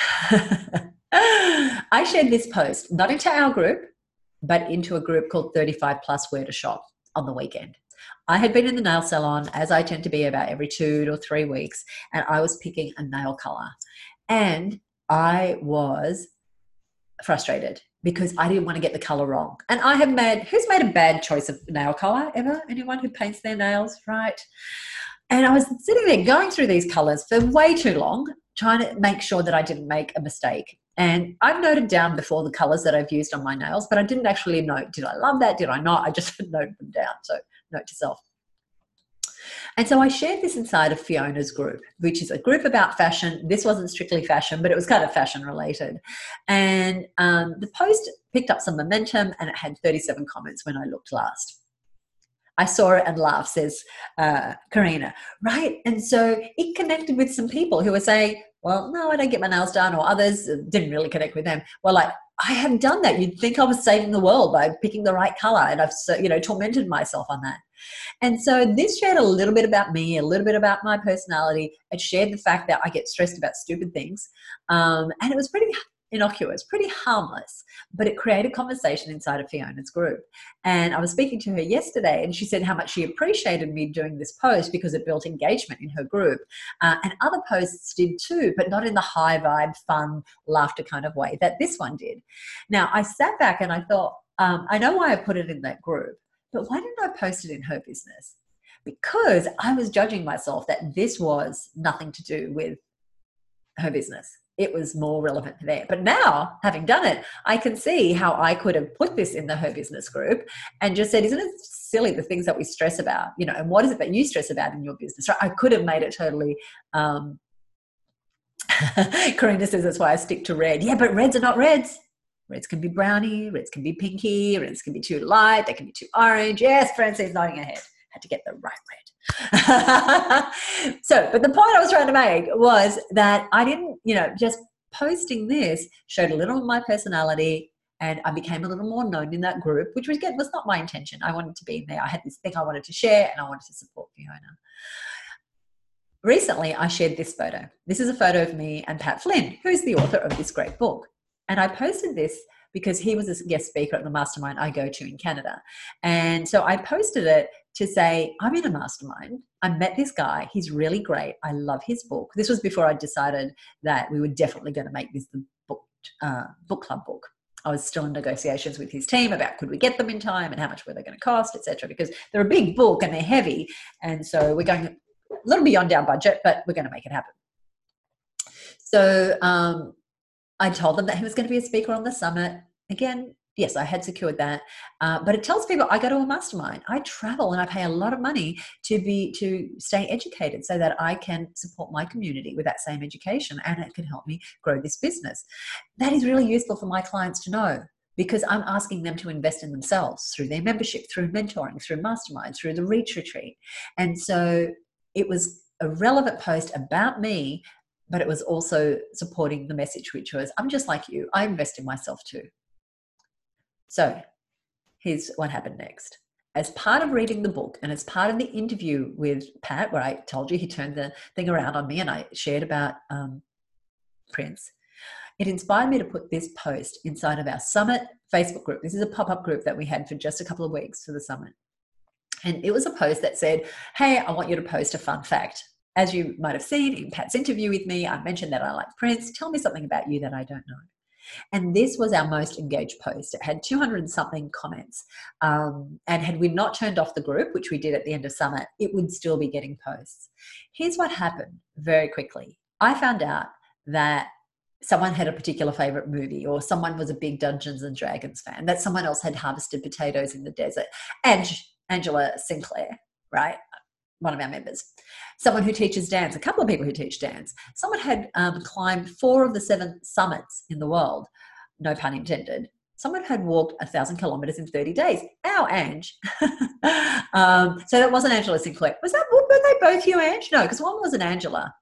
A: I shared this post, not into our group, but into a group called thirty-five plus Where to Shop on the weekend. I had been in the nail salon, as I tend to be about every two to three weeks, and I was picking a nail color. And I was frustrated because I didn't want to get the color wrong. And I have made, who's made a bad choice of nail color ever? Anyone who paints their nails, right? And I was sitting there going through these colors for way too long, trying to make sure that I didn't make a mistake. And I've noted down before the colors that I've used on my nails, but I didn't actually note, did I love that? Did I not? I just noted them down. So note to self. And so I shared this inside of Fiona's group, which is a group about fashion. This wasn't strictly fashion, but it was kind of fashion related. And um, the post picked up some momentum, and it had thirty-seven comments when I looked last. I saw it and laughed, says uh, Karina, right? And so it connected with some people who were saying, well, no, I don't get my nails done, or others didn't really connect with them. Well, like, I have done that. You'd think I was saving the world by picking the right color, and I've, you know, tormented myself on that. And so this shared a little bit about me, a little bit about my personality. It shared the fact that I get stressed about stupid things. Um, and it was pretty innocuous, pretty harmless, but it created conversation inside of Fiona's group. And I was speaking to her yesterday, and she said how much she appreciated me doing this post because it built engagement in her group. Uh, and other posts did too, but not in the high vibe, fun, laughter kind of way that this one did. Now, I sat back and I thought, um, I know why I put it in that group, but why didn't I post it in her business? Because I was judging myself that this was nothing to do with her business. it was more relevant there. But now, having done it, I can see how I could have put this in the Her Business group and just said, isn't it silly, the things that we stress about, you know, and what is it that you stress about in your business? Right? I could have made it totally, um, Karina says that's why I stick to red. Yeah, but reds are not reds. Reds can be brownie, reds can be pinky, reds can be too light, they can be too orange. Yes, Francine's nodding her head. Had to get the right red. So, but the point I was trying to make was that I didn't, you know, just posting this showed a little of my personality, and I became a little more known in that group, which was, again, was not my intention. I wanted to be in there. I had this thing I wanted to share, and I wanted to support Fiona. Recently, I shared this photo. This is a photo of me and Pat Flynn, who's the author of this great book. And I posted this because he was a guest speaker at the mastermind I go to in Canada. And so I posted it to say, I'm in a mastermind. I met this guy. He's really great. I love his book. This was before I decided that we were definitely going to make this the book, uh, book club book. I was still in negotiations with his team about could we get them in time and how much were they going to cost, et cetera, because they're a big book and they're heavy. And so we're going a little beyond our budget, but we're going to make it happen. So, um, I told them that he was going to be a speaker on the summit. Again, yes, I had secured that. Uh, but it tells people I go to a mastermind. I travel and I pay a lot of money to be to stay educated so that I can support my community with that same education, and it can help me grow this business. That is really useful for my clients to know, because I'm asking them to invest in themselves through their membership, through mentoring, through mastermind, through the Reach Retreat. And so it was a relevant post about me, but it was also supporting the message, which was, I'm just like you. I invest in myself too. So here's what happened next. As part of reading the book and as part of the interview with Pat, where I told you he turned the thing around on me and I shared about um, Prince, it inspired me to put this post inside of our Summit Facebook group. This is a pop-up group that we had for just a couple of weeks for the Summit. And it was a post that said, hey, I want you to post a fun fact. As you might have seen in Pat's interview with me, I mentioned that I like Prince. Tell me something about you that I don't know. And this was our most engaged post. It had two hundred and something comments. Um, and had we not turned off the group, which we did at the end of Summit, it would still be getting posts. Here's what happened very quickly. I found out that someone had a particular favorite movie, or someone was a big Dungeons and Dragons fan, that someone else had harvested potatoes in the desert. And Angela Sinclair, right? One of our members, someone who teaches dance, a couple of people who teach dance. Someone had um, climbed four of the seven summits in the world, no pun intended. Someone had walked a thousand kilometers in thirty days. Our Ange. um, so that wasn't Angela Sinclair. Was that, were they both you, Ange? No, because one was an Angela.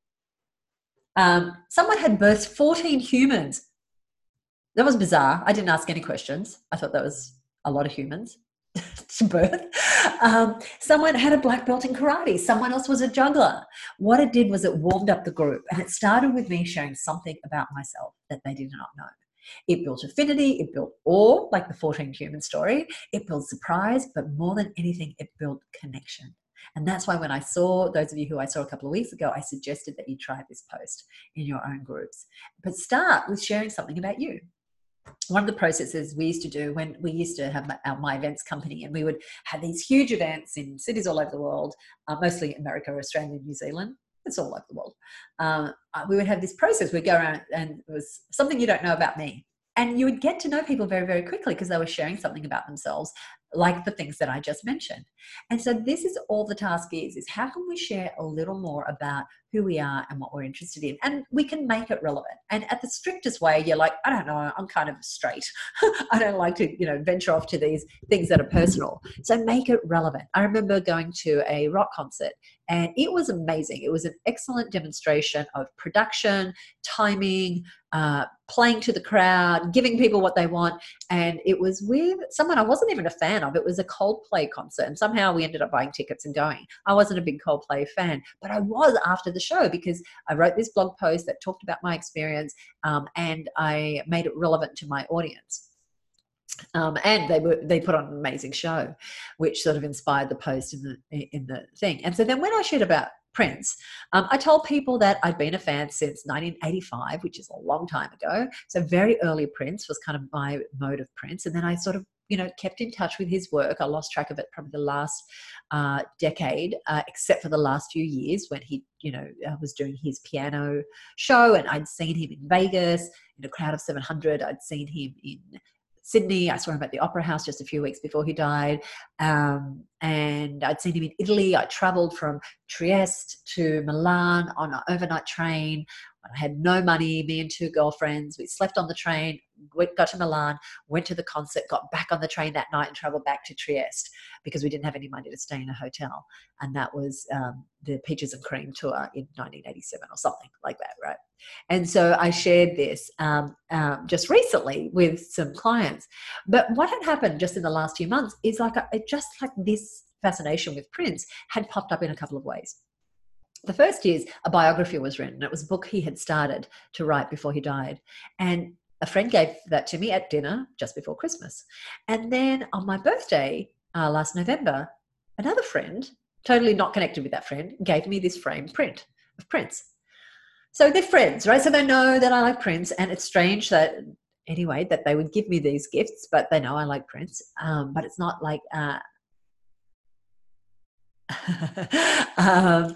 A: Um, someone had birthed fourteen humans. That was bizarre. I didn't ask any questions. I thought that was a lot of humans to birth. Um, someone had a black belt in karate. Someone else was a juggler. What it did was it warmed up the group, and it started with me sharing something about myself that they did not know. It built affinity. It built awe, like the fourteen human story. It built surprise, but more than anything, it built connection. And that's why when I saw, those of you who I saw a couple of weeks ago, I suggested that you try this post in your own groups. But start with sharing something about you. One of the processes we used to do when we used to have our My Events company, and we would have these huge events in cities all over the world, uh, mostly America, Australia, New Zealand. It's all over the world. Um, we would have this process. We'd go around, and it was something you don't know about me. And you would get to know people very, very quickly because they were sharing something about themselves, like the things that I just mentioned. And so this is all the task is, is how can we share a little more about who we are and what we're interested in? And we can make it relevant. And at the strictest way, you're like, I don't know, I'm kind of straight. I don't like to, you know, venture off to these things that are personal. So make it relevant. I remember going to a rock concert, and it was amazing. It was an excellent demonstration of production, timing, uh, playing to the crowd, giving people what they want. And it was with someone I wasn't even a fan of. It was a Coldplay concert, and somehow we ended up buying tickets and going. I wasn't a big Coldplay fan, but I was after the show because I wrote this blog post that talked about my experience, um, and I made it relevant to my audience. Um, and they were they put on an amazing show, which sort of inspired the post in the in the thing. And so then when I shared about Prince, um, I told people that I'd been a fan since nineteen eighty-five, which is a long time ago. So very early Prince was kind of my mode of Prince. And then I sort of you know, kept in touch with his work. I lost track of it probably the last uh, decade, uh, except for the last few years when he, you know, uh, was doing his piano show, and I'd seen him in Vegas in a crowd of seven hundred. I'd seen him in Sydney. I saw him at the Opera House just a few weeks before he died. Um, and I'd seen him in Italy. I traveled from Trieste to Milan on an overnight train. I had no money, me and two girlfriends. We slept on the train, went, got to Milan, went to the concert, got back on the train that night and traveled back to Trieste because we didn't have any money to stay in a hotel. And that was um, the Peaches and Cream tour in nineteen eighty-seven or something like that, right? And so I shared this um, um, just recently with some clients. But what had happened just in the last few months is like a, just like this fascination with Prince had popped up in a couple of ways. The first is a biography was written. It was a book he had started to write before he died. And a friend gave that to me at dinner just before Christmas. And then on my birthday uh, last November, another friend, totally not connected with that friend, gave me this framed print of Prince. So they're friends, right? So they know that I like Prince. And it's strange that, anyway, that they would give me these gifts, but they know I like Prince. Um, but it's not like... Uh, um,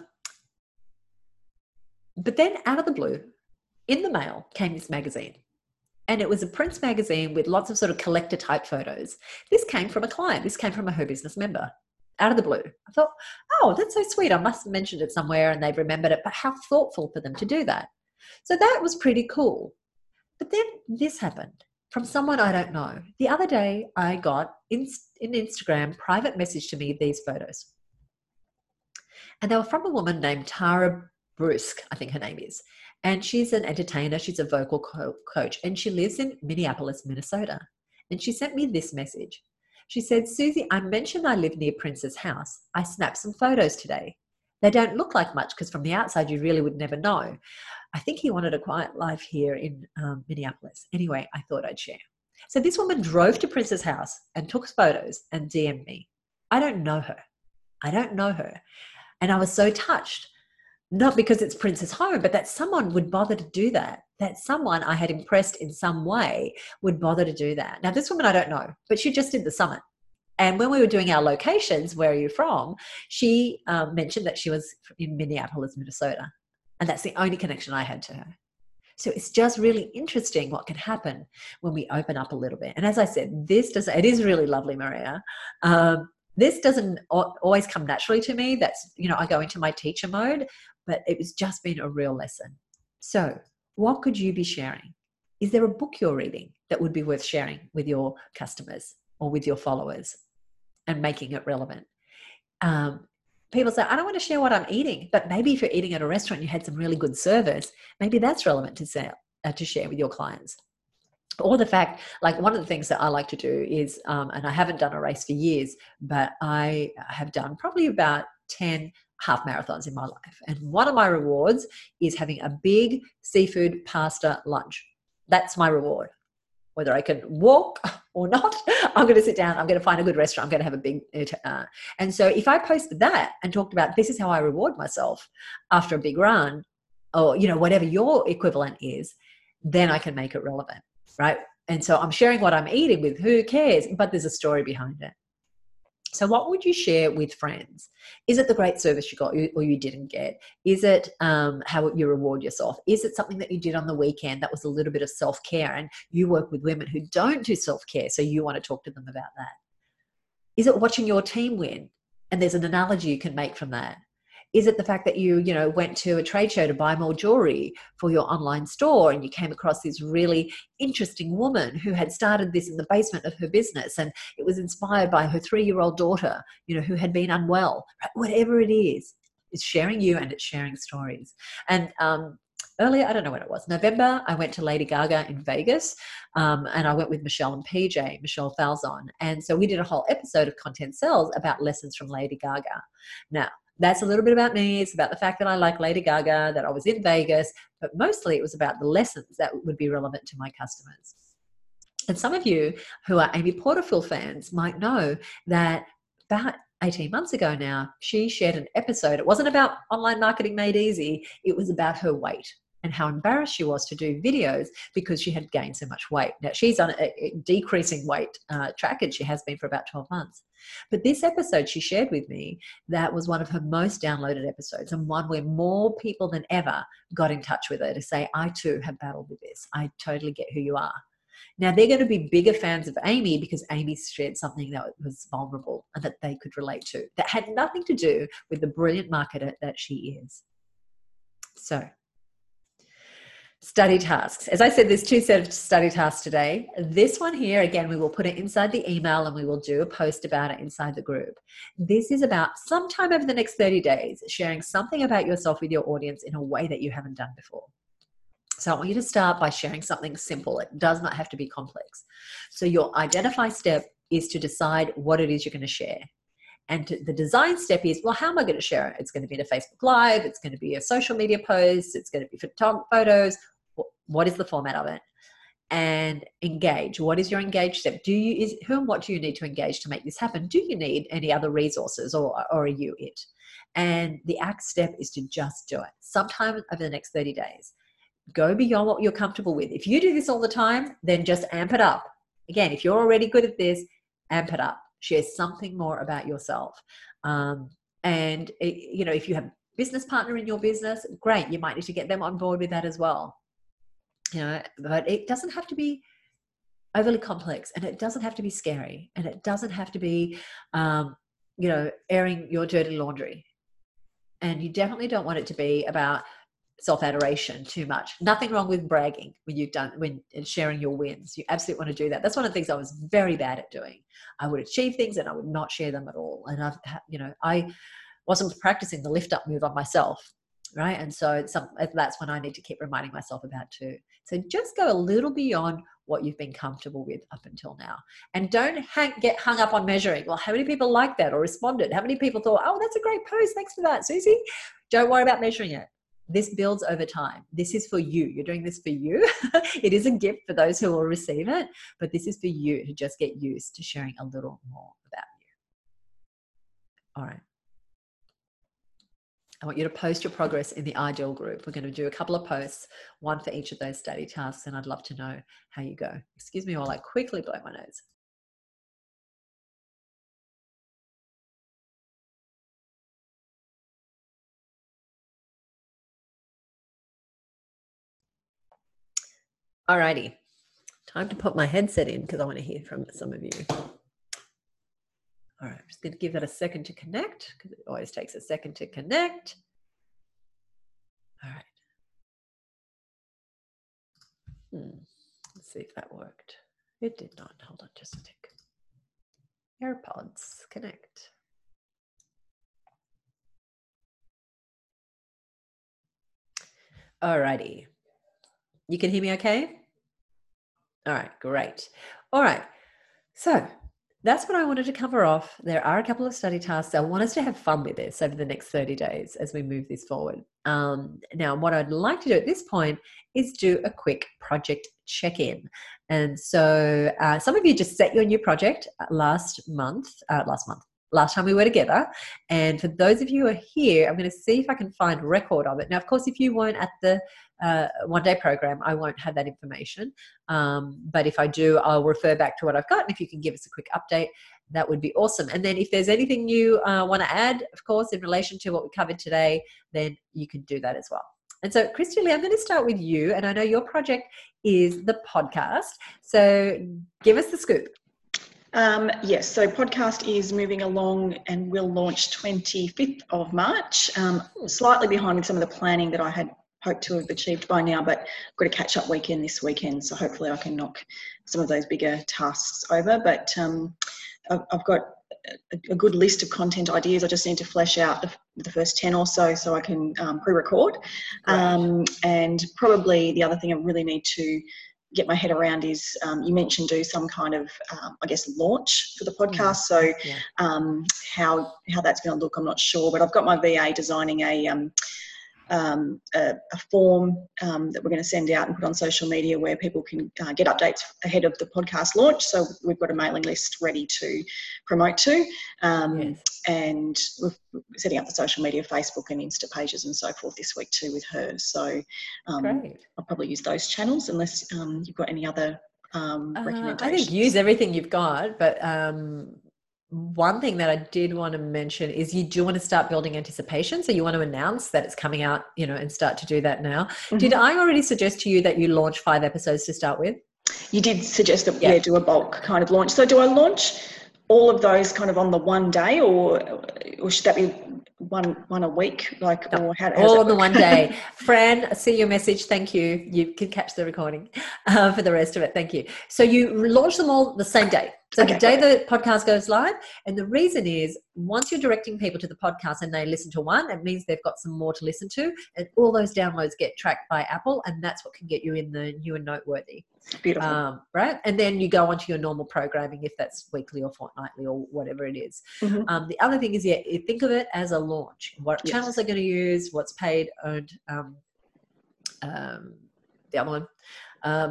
A: But then out of the blue, in the mail came this magazine. And it was a Prince magazine with lots of sort of collector type photos. This came from a client. This came from a Her Business member. Out of the blue. I thought, oh, that's so sweet. I must have mentioned it somewhere and they've remembered it. But how thoughtful for them to do that. So that was pretty cool. But then this happened from someone I don't know. The other day I got in, in Instagram private message to me these photos. And they were from a woman named Tara Brusque, I think her name is. And she's an entertainer. She's a vocal co- coach. And she lives in Minneapolis, Minnesota. And she sent me this message. She said, Susie, I mentioned I live near Prince's house. I snapped some photos today. They don't look like much because from the outside you really would never know. I think he wanted a quiet life here in um, Minneapolis. Anyway, I thought I'd share. So this woman drove to Prince's house and took photos and D M'd me. I don't know her. I don't know her. And I was so touched. Not because it's Prince's home, but that someone would bother to do that, that someone I had impressed in some way would bother to do that. Now, this woman I don't know, but she just did the summit. And when we were doing our locations, where are you from, she um, mentioned that she was in Minneapolis, Minnesota. And that's the only connection I had to her. So it's just really interesting what can happen when we open up a little bit. And as I said, this does, it is really lovely, Maria. Um, this doesn't always come naturally to me. That's, you know, I go into my teacher mode. But it was just been a real lesson. So what could you be sharing? Is there a book you're reading that would be worth sharing with your customers or with your followers and making it relevant? Um, people say, I don't want to share what I'm eating, but maybe if you're eating at a restaurant, you had some really good service, maybe that's relevant to, sell, uh, to share with your clients. Or the fact, like one of the things that I like to do is, um, and I haven't done a race for years, but I have done probably about ten half marathons in my life. And one of my rewards is having a big seafood pasta lunch. That's my reward. Whether I can walk or not, I'm going to sit down, I'm going to find a good restaurant, I'm going to have a big, uh, and so if I posted that and talked about this is how I reward myself after a big run, or, you know, whatever your equivalent is, then I can make it relevant, right? And so I'm sharing what I'm eating with, who cares? But there's a story behind it. So what would you share with friends? Is it the great service you got or you didn't get? Is it um, how you reward yourself? Is it something that you did on the weekend that was a little bit of self-care, and you work with women who don't do self-care, so you want to talk to them about that? Is it watching your team win? And there's an analogy you can make from that. Is it the fact that you, you know, went to a trade show to buy more jewelry for your online store and you came across this really interesting woman who had started this in the basement of her business, and it was inspired by her three-year-old daughter, you know, who had been unwell? Whatever it is, it's sharing you and it's sharing stories. And um, earlier, I don't know when it was, November, I went to Lady Gaga in Vegas, um, and I went with Michelle and P J, Michelle Falzon. And so we did a whole episode of Content Sells about lessons from Lady Gaga. Now, that's a little bit about me. It's about the fact that I like Lady Gaga, that I was in Vegas, but mostly it was about the lessons that would be relevant to my customers. And some of you who are Amy Porterfield fans might know that about eighteen months ago now, she shared an episode. It wasn't about online marketing made easy. It was about her weight. and how embarrassed she was to do videos because she had gained so much weight. Now, she's on a, a decreasing weight uh, track, and she has been for about twelve months. But this episode she shared with me, that was one of her most downloaded episodes, and one where more people than ever got in touch with her to say, I too have battled with this. I totally get who you are. Now, they're going to be bigger fans of Amy because Amy shared something that was vulnerable and that they could relate to, that had nothing to do with the brilliant marketer that she is. So, study tasks. As I said, there's two sets of study tasks today. This one here, again, we will put it inside the email and we will do a post about it inside the group. This is about sometime over the next thirty days, sharing something about yourself with your audience in a way that you haven't done before. So I want you to start by sharing something simple. It does not have to be complex. So your identify step is to decide what it is you're going to share. And to, the design step is, well, how am I going to share it? It's going to be in a Facebook Live. It's going to be a social media post. It's going to be photog- photos. What is the format of it? And engage. What is your engage step? Do you, is, who and what do you need to engage to make this happen? Do you need any other resources, or, or are you it? And the act step is to just do it. Sometime over the next thirty days. Go beyond what you're comfortable with. If you do this all the time, then just amp it up. Again, if you're already good at this, amp it up. Share something more about yourself. Um, and, it, you know, if you have a business partner in your business, great. You might need to get them on board with that as well. You know, but it doesn't have to be overly complex, and it doesn't have to be scary, and it doesn't have to be, um, you know, airing your dirty laundry. And you definitely don't want it to be about self-adoration too much. Nothing wrong with bragging when you've done, when sharing your wins. You absolutely want to do that. That's one of the things I was very bad at doing. I would achieve things and I would not share them at all. And I've, you know, I wasn't practicing the lift up move on myself, right? And so some, that's when I need to keep reminding myself about too. So just go a little beyond what you've been comfortable with up until now. And don't hang, get hung up on measuring. Well, how many people liked that or responded? How many people thought, oh, that's a great post. Thanks for that, Susie. Don't worry about measuring it. This builds over time. This is for you. You're doing this for you. It is a gift for those who will receive it, but this is for you to just get used to sharing a little more about you. All right. I want you to post your progress in the Ideal group. We're going to do a couple of posts, one for each of those study tasks, and I'd love to know how you go. Excuse me while I quickly blow my nose. Alrighty, time to put my headset in because I want to hear from some of you. All right, I'm just going to give that a second to connect because it always takes a second to connect. All right. Hmm. Let's see if that worked. It did not. Hold on just a tick. AirPods, connect. All righty. You can hear me okay? All right, great. All right, so that's what I wanted to cover off. There are a couple of study tasks. I want us to have fun with this over the next thirty days as we move this forward. Um, now, what I'd like to do at this point is do a quick project check-in. And so uh, some of you just set your new project last month, uh, last month, last time we were together. And for those of you who are here, I'm going to see if I can find record of it. Now, of course, if you weren't at the uh, one-day program, I won't have that information. Um, but if I do, I'll refer back to what I've got. And if you can give us a quick update, that would be awesome. And then if there's anything you uh, want to add, of course, in relation to what we covered today, then you can do that as well. And so, Christy-Lee, I'm going to start with you. And I know your project is the podcast. So give us the scoop.
B: Um, yes, so podcast is moving along and will launch twenty-fifth of March. Um, slightly behind with some of the planning that I had hoped to have achieved by now, but I've got a catch-up weekend this weekend, so hopefully I can knock some of those bigger tasks over. But um, I've, I've got a, a good list of content ideas. I just need to flesh out the, the first ten or so so I can um, pre-record. Um, and probably the other thing I really need to get my head around is um, you mentioned do some kind of um, I guess launch for the podcast, so
A: Yeah.
B: um, how how that's going to look I'm not sure, but I've got my V A designing a um, um, a, a form um, that we're going to send out and put on social media where people can uh, get updates ahead of the podcast launch. So we've got a mailing list ready to promote to. Um,
A: Yes.
B: And we're setting up the social media, Facebook and Insta pages and so forth this week too with her. So um,
A: Great.
B: I'll probably use those channels unless um, you've got any other um,
A: Uh,
B: recommendations.
A: I think use everything you've got, but um, one thing that I did want to mention is you do want to start building anticipation. So you want to announce that it's coming out, you know, and start to do that now. Mm-hmm. Did I already suggest to you that you launch five episodes to start with?
B: You did suggest that, yeah, yeah do a bulk kind of launch. So do I launch all of those kind of on the one day, or or should that be one one a week? Like,
A: no,
B: or how,
A: all on the one day. Fran, I see your message. Thank you. You can catch the recording uh, for the rest of it. Thank you. So you launch them all the same day. So okay, the day the podcast goes live, and the reason is once you're directing people to the podcast and they listen to one, it means they've got some more to listen to, and all those downloads get tracked by Apple, and that's what can get you in the new and noteworthy.
B: Beautiful.
A: Um, right? And then you go on to your normal programming if that's weekly or fortnightly or whatever it is. Mm-hmm. Um, the other thing is, yeah, you think of it as a launch. What yes. channels they're going to use, what's paid, earned, um, um, the other one. Um,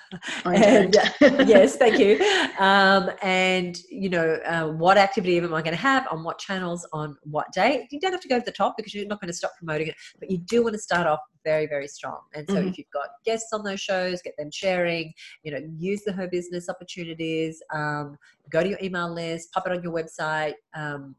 A: and yes, thank you. Um, and you know, uh, what activity am I going to have on what channels on what day? You don't have to go to the top because you're not going to stop promoting it, but you do want to start off very, very strong. And so mm-hmm. if you've got guests on those shows, get them sharing, you know, use the Her Business opportunities, um, go to your email list, pop it on your website, um,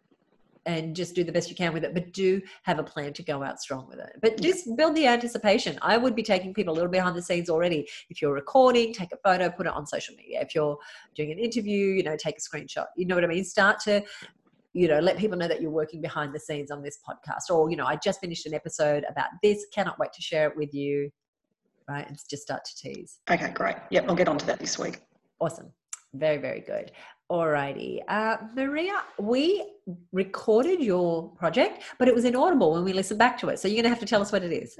A: and just do the best you can with it, but do have a plan to go out strong with it. But just build the anticipation. I would be taking people a little behind the scenes already. If you're recording, take a photo, put it on social media. If you're doing an interview, you know, take a screenshot. You know what I mean? Start to, you know, let people know that you're working behind the scenes on this podcast. Or, you know, I just finished an episode about this. Cannot wait to share it with you. Right? And just start to tease.
B: Okay, great. Yep, I'll get onto that this week.
A: Awesome. Very, very good. Alrighty. Uh, Maria, we recorded your project, but it was inaudible when we listened back to it. So you're going to have to tell us what it is.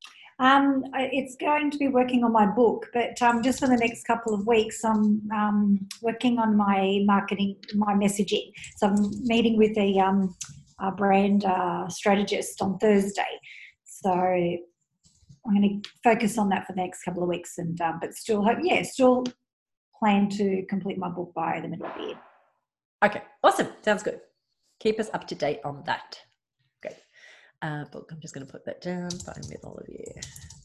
C: um, it's going to be working on my book, but um, just for the next couple of weeks, I'm um, working on my marketing, my messaging. So I'm meeting with a, um, a brand uh, strategist on Thursday. So I'm going to focus on that for the next couple of weeks, and um, but still hope, yeah, still. plan to complete my book by the middle of the year.
A: Okay, awesome. Sounds good. Keep us up to date on that. Great. Uh, book, I'm just going to put that down by middle of the year.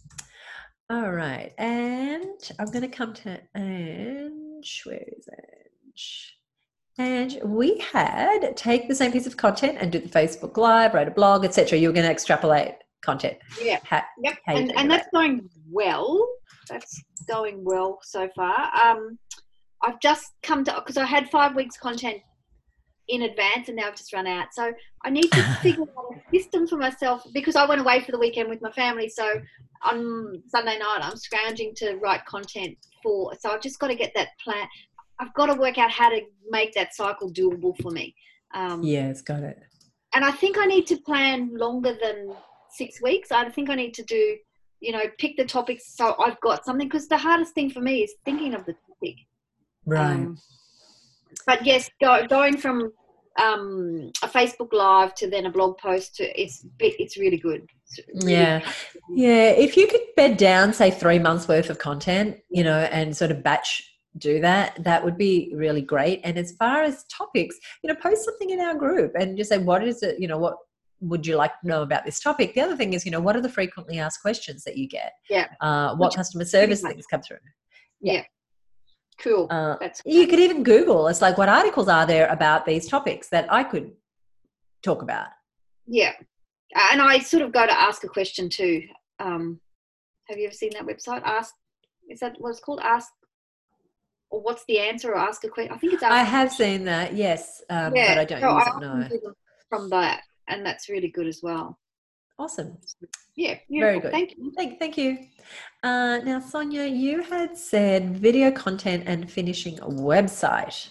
A: All right. And I'm going to come to Ange. Where is Ange? Ange, we had take the same piece of content and do the Facebook Live, write a blog, et cetera. You were going to extrapolate content.
D: Yeah.
A: How,
D: yep.
A: how
D: and and that's going well. That's going well so far. Um, I've just come to, because I had five weeks content in advance and now I've just run out. So I need to figure out a system for myself because I went away for the weekend with my family. So on Sunday night, I'm scrounging to write content for, so I've just got to get that plan. I've got to work out how to make that cycle doable for me. Um,
A: yes, got it.
D: And I think I need to plan longer than six weeks. I think I need to do, you know, pick the topics so I've got something, because the hardest thing for me is thinking of the topic.
A: Right.
D: Um, but yes, go, going from um, a Facebook Live to then a blog post to it's it's really good. It's really
A: yeah,
D: good.
A: yeah. If you could bed down, say three months worth of content, you know, and sort of batch do that, that would be really great. And as far as topics, you know, post something in our group and just say, what is it, you know, what would you like to know about this topic? The other thing is, you know, what are the frequently asked questions that you get?
D: Yeah.
A: Uh, what Which customer service things come through?
D: Yeah. yeah. Cool.
A: Uh,
D: That's
A: you could even Google. It's like, what articles are there about these topics that I could talk about?
D: Yeah. And I sort of go to ask a question too. Um, have you ever seen that website? Ask, is that what it's called? Ask, or what's the answer, or ask a question? I think it's. Ask
A: I have seen that. Yes. Um,
D: yeah.
A: But I don't
D: so
A: use
D: I
A: it. No.
D: Do from that. And that's really good as well.
A: Awesome.
D: Yeah.
A: Very good.
D: Thank you.
A: Thank, thank you. Uh, now, Sonia, you had said video content and finishing a website.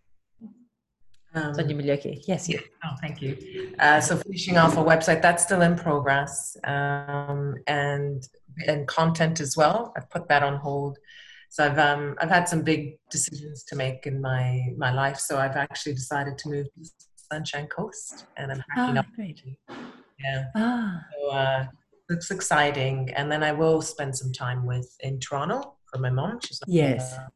E: Um,
A: Sonia Milioki. Yes.
E: Yeah. Oh, thank you. Uh, so finishing off a website, that's still in progress. Um, and and content as well. I've put that on hold. So I've um, I've had some big decisions to make in my, my life. So I've actually decided to move to Sunshine Coast, and I'm packing
A: oh,
E: up.
A: Great.
E: Yeah.
A: Ah,
E: So uh, it's exciting. And then I will spend some time with in Toronto for my mom. She's
A: yes.
E: uh,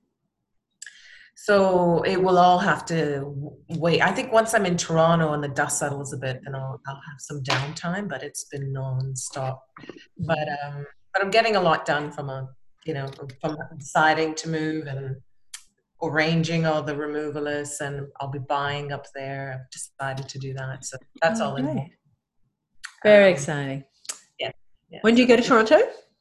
E: so it will all have to w- wait. I think once I'm in Toronto and the dust settles a bit, then I'll, I'll have some downtime. But it's been non-stop. But um, but I'm getting a lot done from a you know from deciding to move and arranging all the removalists, and I'll be buying up there. I've decided to do that, so that's
A: Oh,
E: all in.
A: great. Very
E: Um,
A: exciting.
E: yeah, yeah.
A: When do you go to Toronto?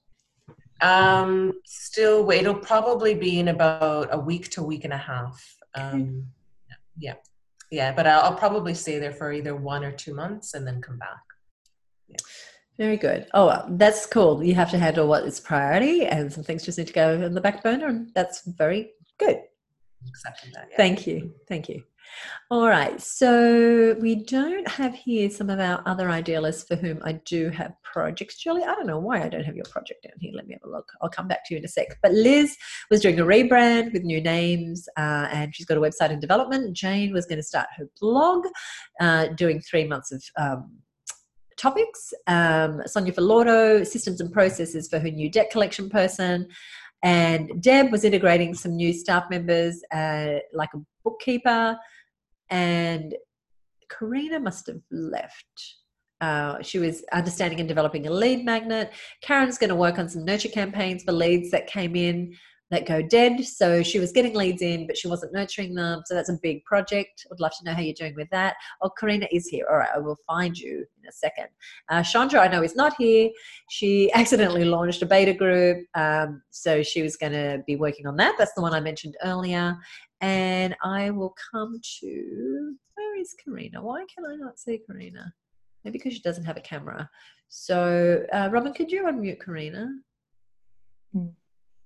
E: Um, still, wait, it'll probably be in about a week to a week and a half. Um, yeah, yeah, but I'll, I'll probably stay there for either one or two months and then come back. Yeah.
A: Very good. Oh, well, that's cool. You have to handle what is priority, and some things just need to go in the back burner, and that's very good.
E: Accepting that. Yeah.
A: Thank you. Thank you. All right. So we don't have here some of our other idealists for whom I do have projects. Julie, I don't know why I don't have your project down here. Let me have a look. I'll come back to you in a sec. But Liz was doing a rebrand with new names, uh, and she's got a website in development. Jane was going to start her blog, uh, doing three months of um, topics. Um, Sonia Filordo, systems and processes for her new debt collection person. And Deb was integrating some new staff members, uh, like a bookkeeper. And Karina must have left. Uh, she was understanding and developing a lead magnet. Karen's going to work on some nurture campaigns for leads that came in that go dead. So she was getting leads in, but she wasn't nurturing them. So that's a big project. I'd love to know how you're doing with that. Oh, Karina is here. All right, I will find you in a second. Uh, Chandra, I know, is not here. She accidentally launched a beta group. Um, so she was going to be working on that. That's the one I mentioned earlier. And I will come to, where is Karina? Why can I not see Karina? Maybe because she doesn't have a camera. So, uh, Robin, could you unmute Karina?
F: Mm.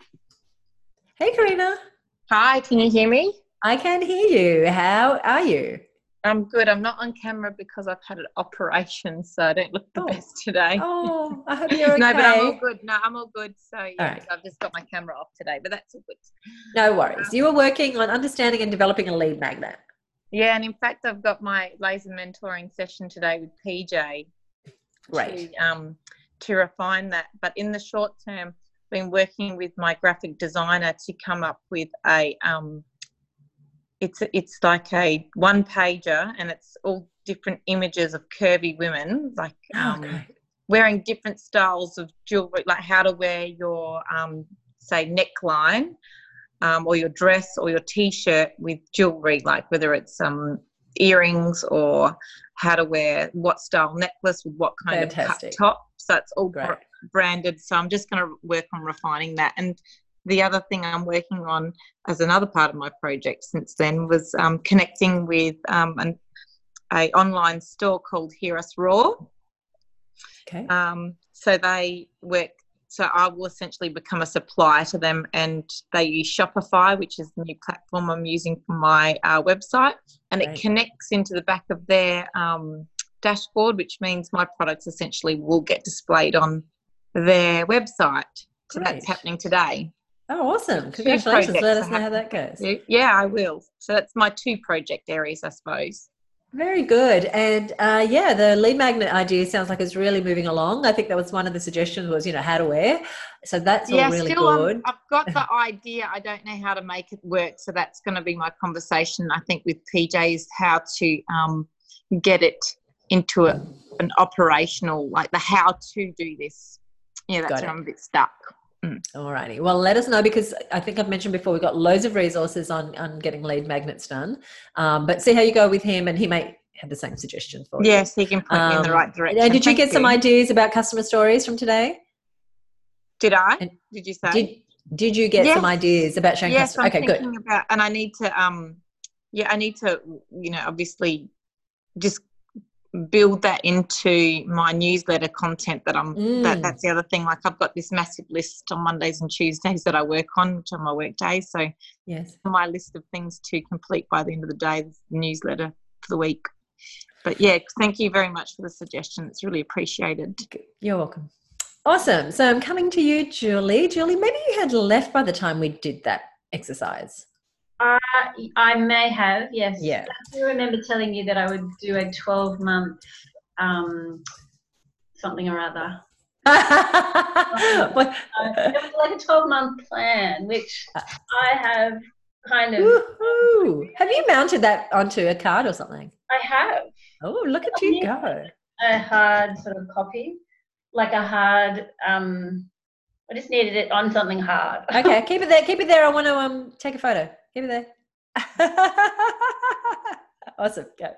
A: Hey, Karina.
F: Hi, can you hear me?
A: I can hear you. How are you?
F: I'm good. I'm not on camera because I've had an operation, so I don't look the
A: Oh.
F: best today.
A: Oh, I hope you're okay.
F: No, but I'm all good. No, I'm all good. So, yeah,
A: right.
F: so I've just got my camera off today, but that's all good.
A: No worries. You were working on understanding and developing a lead magnet.
F: Yeah, and in fact, I've got my laser mentoring session today with P J.
A: Great.
F: To, um, to refine that. But in the short term, I've been working with my graphic designer to come up with a um, it's it's like a one pager, and it's all different images of curvy women, like um,
A: Oh,
F: wearing different styles of jewelry, like how to wear your um, say neckline um, or your dress or your t-shirt with jewelry, like whether it's um, earrings or how to wear what style necklace with what kind
A: Fantastic.
F: of cut top. So it's all
A: Great.
F: br- branded. So I'm just going to work on refining that. And the other thing I'm working on as another part of my project since then was um, connecting with um, an a online store called Hear Us Roar.
A: Okay.
F: Um, so they work, so I will essentially become a supplier to them, and they use Shopify, which is the new platform I'm using for my uh, website, and
A: Right.
F: it connects into the back of their um, dashboard, which means my products essentially will get displayed on their website. So
A: Great.
F: that's happening today.
A: Oh, awesome.
F: Two
A: Congratulations. Let
F: projects
A: us
F: are
A: know how that
F: happening.
A: goes.
F: Yeah, I will. So that's my two project areas, I suppose.
A: Very good. And uh, yeah, the lead magnet idea sounds like it's really moving along. I think that was one of the suggestions was, you know, how to wear. So that's
F: yeah,
A: all really
F: still,
A: good.
F: Um, I've got the idea. I don't know how to make it work. So that's going to be my conversation, I think, with P J, is how to um, get it into a, an operational, like the how to do this. Yeah, that's
A: Got
F: where
A: it.
F: I'm a bit stuck. Mm.
A: All righty. Well, let us know, because I think I've mentioned before, we've got loads of resources on, on getting lead magnets done. Um, but see how you go with him, and he may have the same suggestions for you.
F: Yes, he can point me in the
A: Um,
F: right direction.
A: And did you
F: Thank
A: get some ideas about customer stories from today?
F: Did I?
A: And
F: Did you say?
A: Did Did you get
F: Yes.
A: some ideas about showing
F: Yes,
A: customers?
F: I'm
A: Okay,
F: thinking
A: good.
F: about, and I need to, um, yeah, I need to, you know, obviously just build that into my newsletter content that I'm,
A: Mm.
F: that, that's the other thing. Like I've got this massive list on Mondays and Tuesdays that I work on, which are my work days. So
A: Yes.
F: my list of things to complete by the end of the day, the newsletter for the week. But yeah, thank you very much for the suggestion. It's really appreciated.
A: You're welcome. Awesome. So I'm coming to you, Julie. Julie, maybe you had left by the time we did that exercise.
G: Uh, I may have, yes.
A: Yeah.
G: I do remember telling you that I would do a twelve month um, something or other.
A: What-
G: Uh, it was like a twelve-month plan, which I have kind of.
A: Woohoo. Have you mounted that onto a card or something?
G: I have
A: Oh, look at you go.
G: a hard sort of copy, like a hard. Um, I just needed it on something hard.
A: Okay, keep it there. Keep it there. I want to um take a photo. Keep it there. Awesome. Go.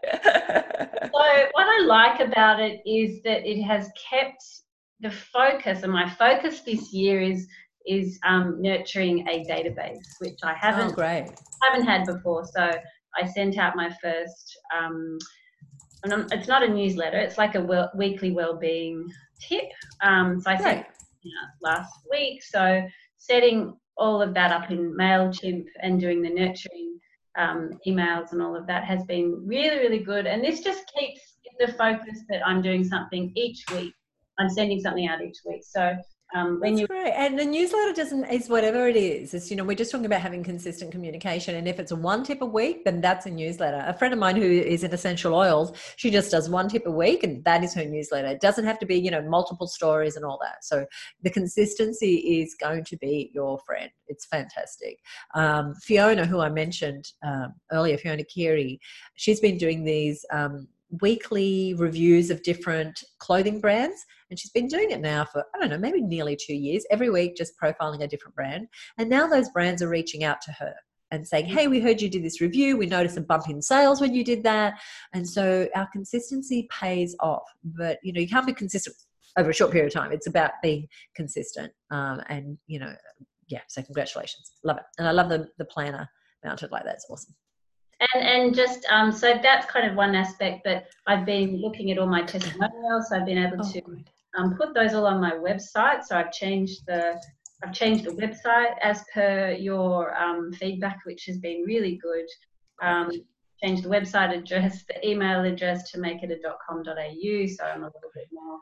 G: So what I like about it is that it has kept the focus, and my focus this year is is um, nurturing a database, which I haven't
A: Oh, great.
G: haven't had before. So I sent out my first. Um, and I'm- it's not a newsletter; it's like a well, weekly well-being tip. Um, so I sent
A: Great.
G: it last week. So setting all of that up in MailChimp and doing the nurturing um, emails and all of that has been really, really good. And this just keeps the focus that I'm doing something each week. I'm sending something out each week. So um, when
A: That's
G: you
A: great. And the newsletter doesn't is whatever it is. It's, you know, we're just talking about having consistent communication. And if it's one tip a week, then that's a newsletter. A friend of mine who is in essential oils, she just does one tip a week, and that is her newsletter. It doesn't have to be, you know, multiple stories and all that. So the consistency is going to be your friend. It's fantastic. Um, Fiona, who I mentioned um, earlier, Fiona Keary, she's been doing these um, weekly reviews of different clothing brands, and she's been doing it now for, I don't know, maybe nearly two years, every week just profiling a different brand. And now those brands are reaching out to her and saying, hey, we heard you did this review, we noticed a bump in sales when you did that. And so our consistency pays off. But you know, you can't be consistent over a short period of time. It's about being consistent. Um, and you know, yeah, so congratulations. Love it. And I love the the planner mounted like that. It's awesome.
G: And and just um, so that's kind of one aspect, but I've been looking at all my testimonials. So I've been able
A: Oh,
G: to
A: good.
G: um, put those all on my website. So I've changed the I've changed the website as per your um, feedback, which has been really good. Um, changed the website address, the email address to make it a .com.au, so I'm a little bit more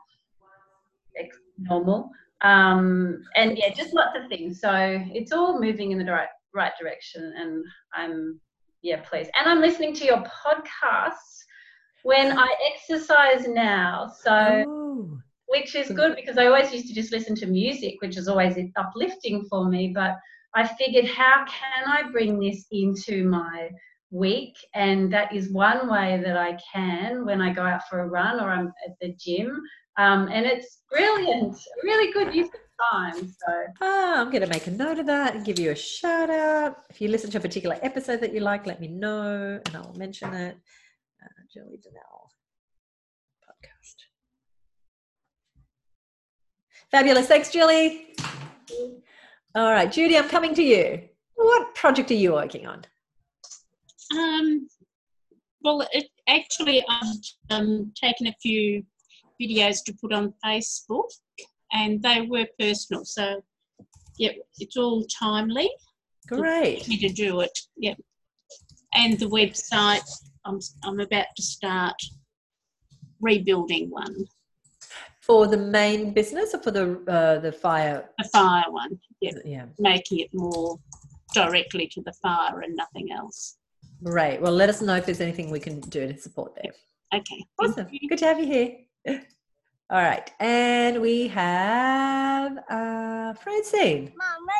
G: ex- normal. Um, and yeah, just lots of things. So it's all moving in the right right direction, and I'm yeah pleased. And I'm listening to your podcasts when I exercise now. So.
A: Oh.
G: Which is good, because I always used to just listen to music, which is always uplifting for me. But I figured, how can I bring this into my week? And that is one way that I can when I go out for a run or I'm at the gym. Um, and it's brilliant, really good use of time. So
A: Ah, I'm going to make a note of that and give you a shout out. If you listen to a particular episode that you like, let me know and I'll mention it. Uh, Julie Donnell podcast. Fabulous. Thanks, Julie. All right, Judy, I'm coming to you. What project are you working on?
H: Um, well, it, actually, I've um, taken a few videos to put on Facebook, and they were personal. So, yeah, it's all timely.
A: Great.
H: For me to do it. Yeah, and the website, I'm I'm about to start rebuilding one.
A: For the main business or for the uh, the fire?
H: The fire one. Yeah,
A: Yeah.
H: making it more directly to the fire and nothing else.
A: Great. Well, let us know if there's anything we can do to support there.
H: Okay.
A: Awesome. Good to have you here. All right. And we have uh, Francine.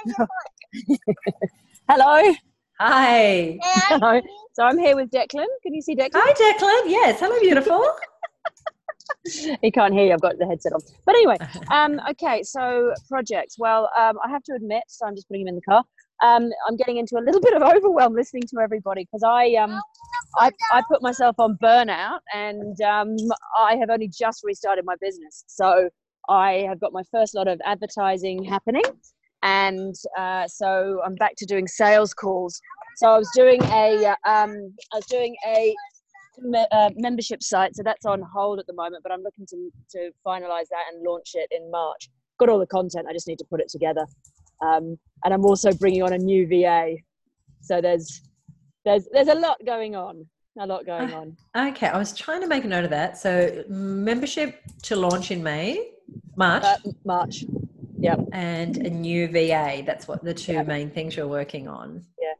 I: Hello.
A: Hi.
I: Hello. So I'm here with Declan. Can you see Declan?
A: Hi, Declan. Yes. Hello, beautiful.
I: He can't hear you. I've got the headset on. But anyway, um, okay, so projects. Well, um, I have to admit, so I'm just putting him in the car. Um, I'm getting into a little bit of overwhelm listening to everybody because I, um, I, I put myself on burnout, and um, I have only just restarted my business. So I have got my first lot of advertising happening, and uh, so I'm back to doing sales calls. So I was doing a, uh, um, I was doing a me- uh, membership site, so that's on hold at the moment. But I'm looking to to finalize that and launch it in March. Got all the content. I just need to put it together. Um, and I'm also bringing on a new V A. So there's there's there's a lot going on. A lot going on.
A: Okay, I was trying to make a note of that. So membership to launch in May, March.
I: Uh, March. Yep.
A: And a new V A. That's what the two
I: Yep.
A: main things you're working on.
I: Yeah.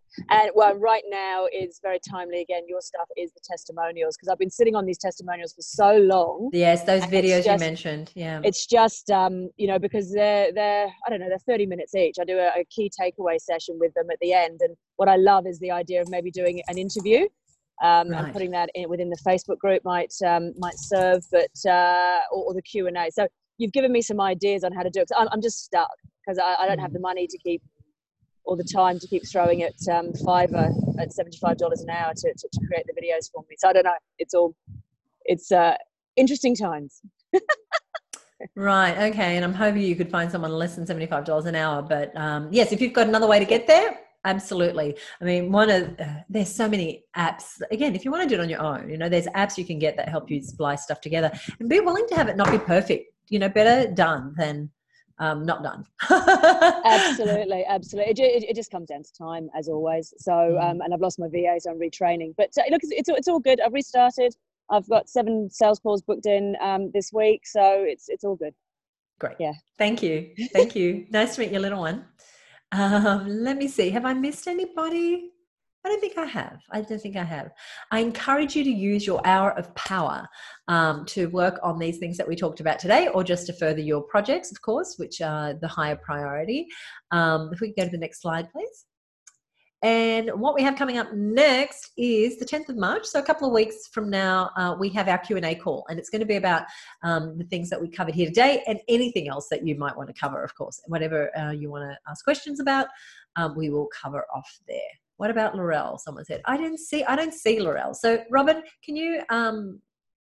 I: And well, right now is very timely. Again, your stuff is the testimonials, because I've been sitting on these testimonials for so long.
A: Yes, those
I: And it's
A: videos you
I: just-
A: mentioned. Yeah.
I: It's just, um, you know, because they're, they're, I don't know, they're thirty minutes each. I do a, a key takeaway session with them at the end. And what I love is the idea of maybe doing an interview. Um,
A: Right.
I: and putting that in within the Facebook group might um, might serve, but uh, or, or the Q and A. So you've given me some ideas on how to do it. 'Cause I'm, I'm just stuck because I, I don't have the money to keep, or the time to keep throwing at um, Fiverr at seventy-five dollars an hour to, to, to create the videos for me. So I don't know. It's all, it's uh, interesting times.
A: Right. Okay. And I'm hoping you could find someone less than seventy-five dollars an hour. But um, yes, if you've got another way to get there, absolutely. I mean, one of uh, there's so many apps. Again, if you want to do it on your own, you know, there's apps you can get that help you splice stuff together, and be willing to have it not be perfect. You know, better done than um, not done.
I: Absolutely, absolutely. It, ju- it, it just comes down to time, as always. So, um, and I've lost my V A, so I'm retraining. But uh, look, it's, it's it's all good. I've restarted. I've got seven sales calls booked in um, this week, so it's it's all good.
A: Great.
I: Yeah.
A: Thank you. Thank you. Nice to meet your little one. Um, let me see. Have I missed anybody? I don't think I have. I don't think I have. I encourage you to use your hour of power um, to work on these things that we talked about today, or just to further your projects, of course, which are the higher priority. Um, if we can go to the next slide, please. And what we have coming up next is the tenth of March. So a couple of weeks from now, uh, we have our Q and A call, and it's going to be about um, the things that we covered here today and anything else that you might want to cover, of course. Whatever uh, you want to ask questions about, um, we will cover off there. What about Laurel? Someone said, I didn't see, I don't see Laurel. So Robin, can you, um,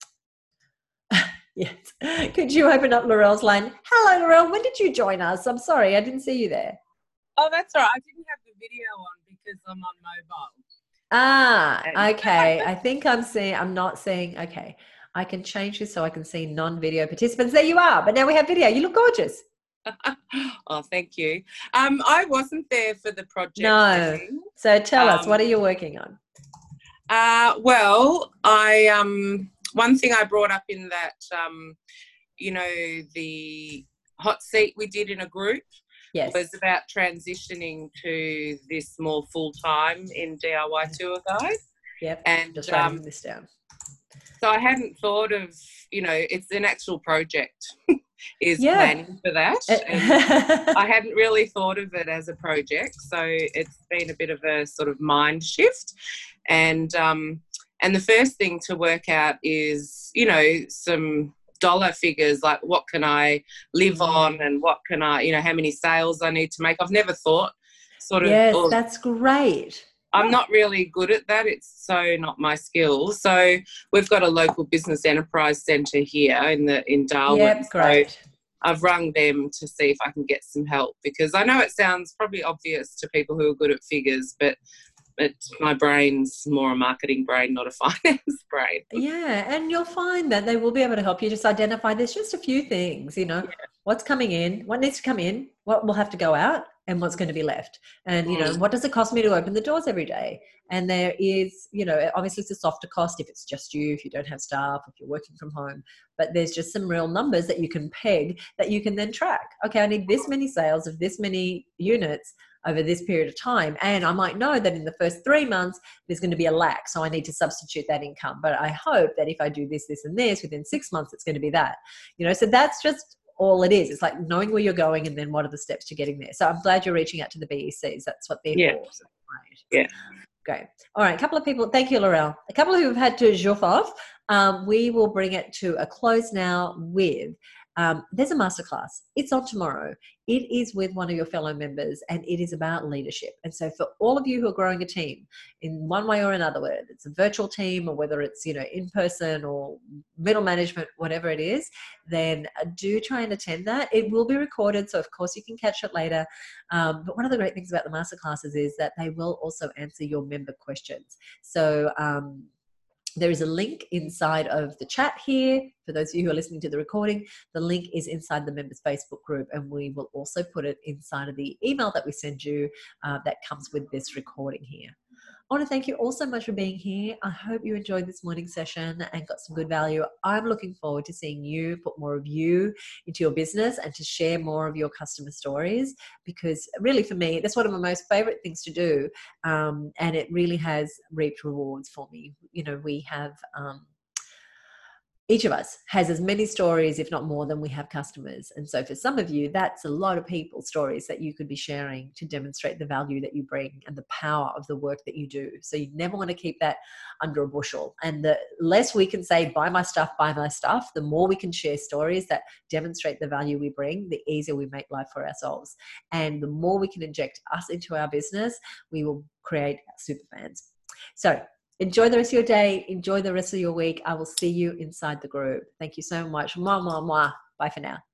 A: yes, could you open up Laurel's line? Hello, Laurel. When did you join us? I'm sorry, I didn't see you there.
J: Oh, that's all right. I didn't have the video on because I'm on mobile.
A: Ah, okay. I think I'm seeing, I'm not seeing, okay. I can change this so I can see non-video participants. There you are. But now we have video. You look gorgeous.
J: Oh, thank you. Um, I wasn't there for the project.
A: No.
J: Thing.
A: So tell us,
J: Um,
A: what are you working on?
J: Uh, well, I um, one thing I brought up in that, um, you know, the hot seat we did in a group.
A: Yes.
J: Was about transitioning to this more full-time in D I Y tour guide.
A: Yep,
J: and
A: just writing
J: um,
A: this down.
J: So I hadn't thought of, you know, it's an actual project is
A: Yeah.
J: planning for that. And I hadn't really thought of it as a project. So it's been a bit of a sort of mind shift. And, um, and the first thing to work out is, you know, some dollar figures, like what can I live on and what can I, you know, how many sales I need to make. I've never thought sort of.
A: Yes,
J: or,
A: that's great.
J: I'm not really good at that. It's so not my skill. So we've got a local business enterprise centre here in the in Darwin.
A: Yep, great.
J: So I've rung them to see if I can get some help, because I know it sounds probably obvious to people who are good at figures, but it's my brain's more a marketing brain, not a finance brain.
A: Yeah, and you'll find that they will be able to help you just identify there's just a few things, you know, yeah. What's coming in, what needs to come in, what will have to go out, and what's going to be left. And, you know, what does it cost me to open the doors every day? And there is, you know, obviously it's a softer cost if it's just you, if you don't have staff, if you're working from home. But there's just some real numbers that you can peg that you can then track. Okay, I need this many sales of this many units over this period of time. And I might know that in the first three months, there's going to be a lack. So I need to substitute that income. But I hope that if I do this, this, and this, within six months, it's going to be that. You know, so that's just all it is. It's like knowing where you're going and then what are the steps to getting there. So I'm glad you're reaching out to the B E Cs. That's what they're
J: yeah.
A: for. So, right.
J: Yeah.
A: Great. All right. A couple of people. Thank you, Laurel. A couple who have had to jump off. Um, we will bring it to a close now with, um, there's a masterclass. It's on tomorrow. It is with one of your fellow members and it is about leadership. And so for all of you who are growing a team in one way or another, whether it's a virtual team or whether it's, you know, in person or middle management, whatever it is, then do try and attend that. It will be recorded. So of course you can catch it later. Um, but one of the great things about the masterclasses is that they will also answer your member questions. So, um, there is a link inside of the chat here. For those of you who are listening to the recording, the link is inside the members Facebook group, and we will also put it inside of the email that we send you uh, that comes with this recording here. I want to thank you all so much for being here. I hope you enjoyed this morning session and got some good value. I'm looking forward to seeing you put more of you into your business and to share more of your customer stories, because really for me, that's one of my most favorite things to do. Um, and it really has reaped rewards for me. You know, we have... Um, each of us has as many stories, if not more, than we have customers. And so for some of you, that's a lot of people's stories that you could be sharing to demonstrate the value that you bring and the power of the work that you do. So you never want to keep that under a bushel. And the less we can say, buy my stuff, buy my stuff, the more we can share stories that demonstrate the value we bring, the easier we make life for ourselves. And the more we can inject us into our business, we will create super fans. So enjoy the rest of your day. Enjoy the rest of your week. I will see you inside the group. Thank you so much. Mwah, mwah, mwah. Bye for now.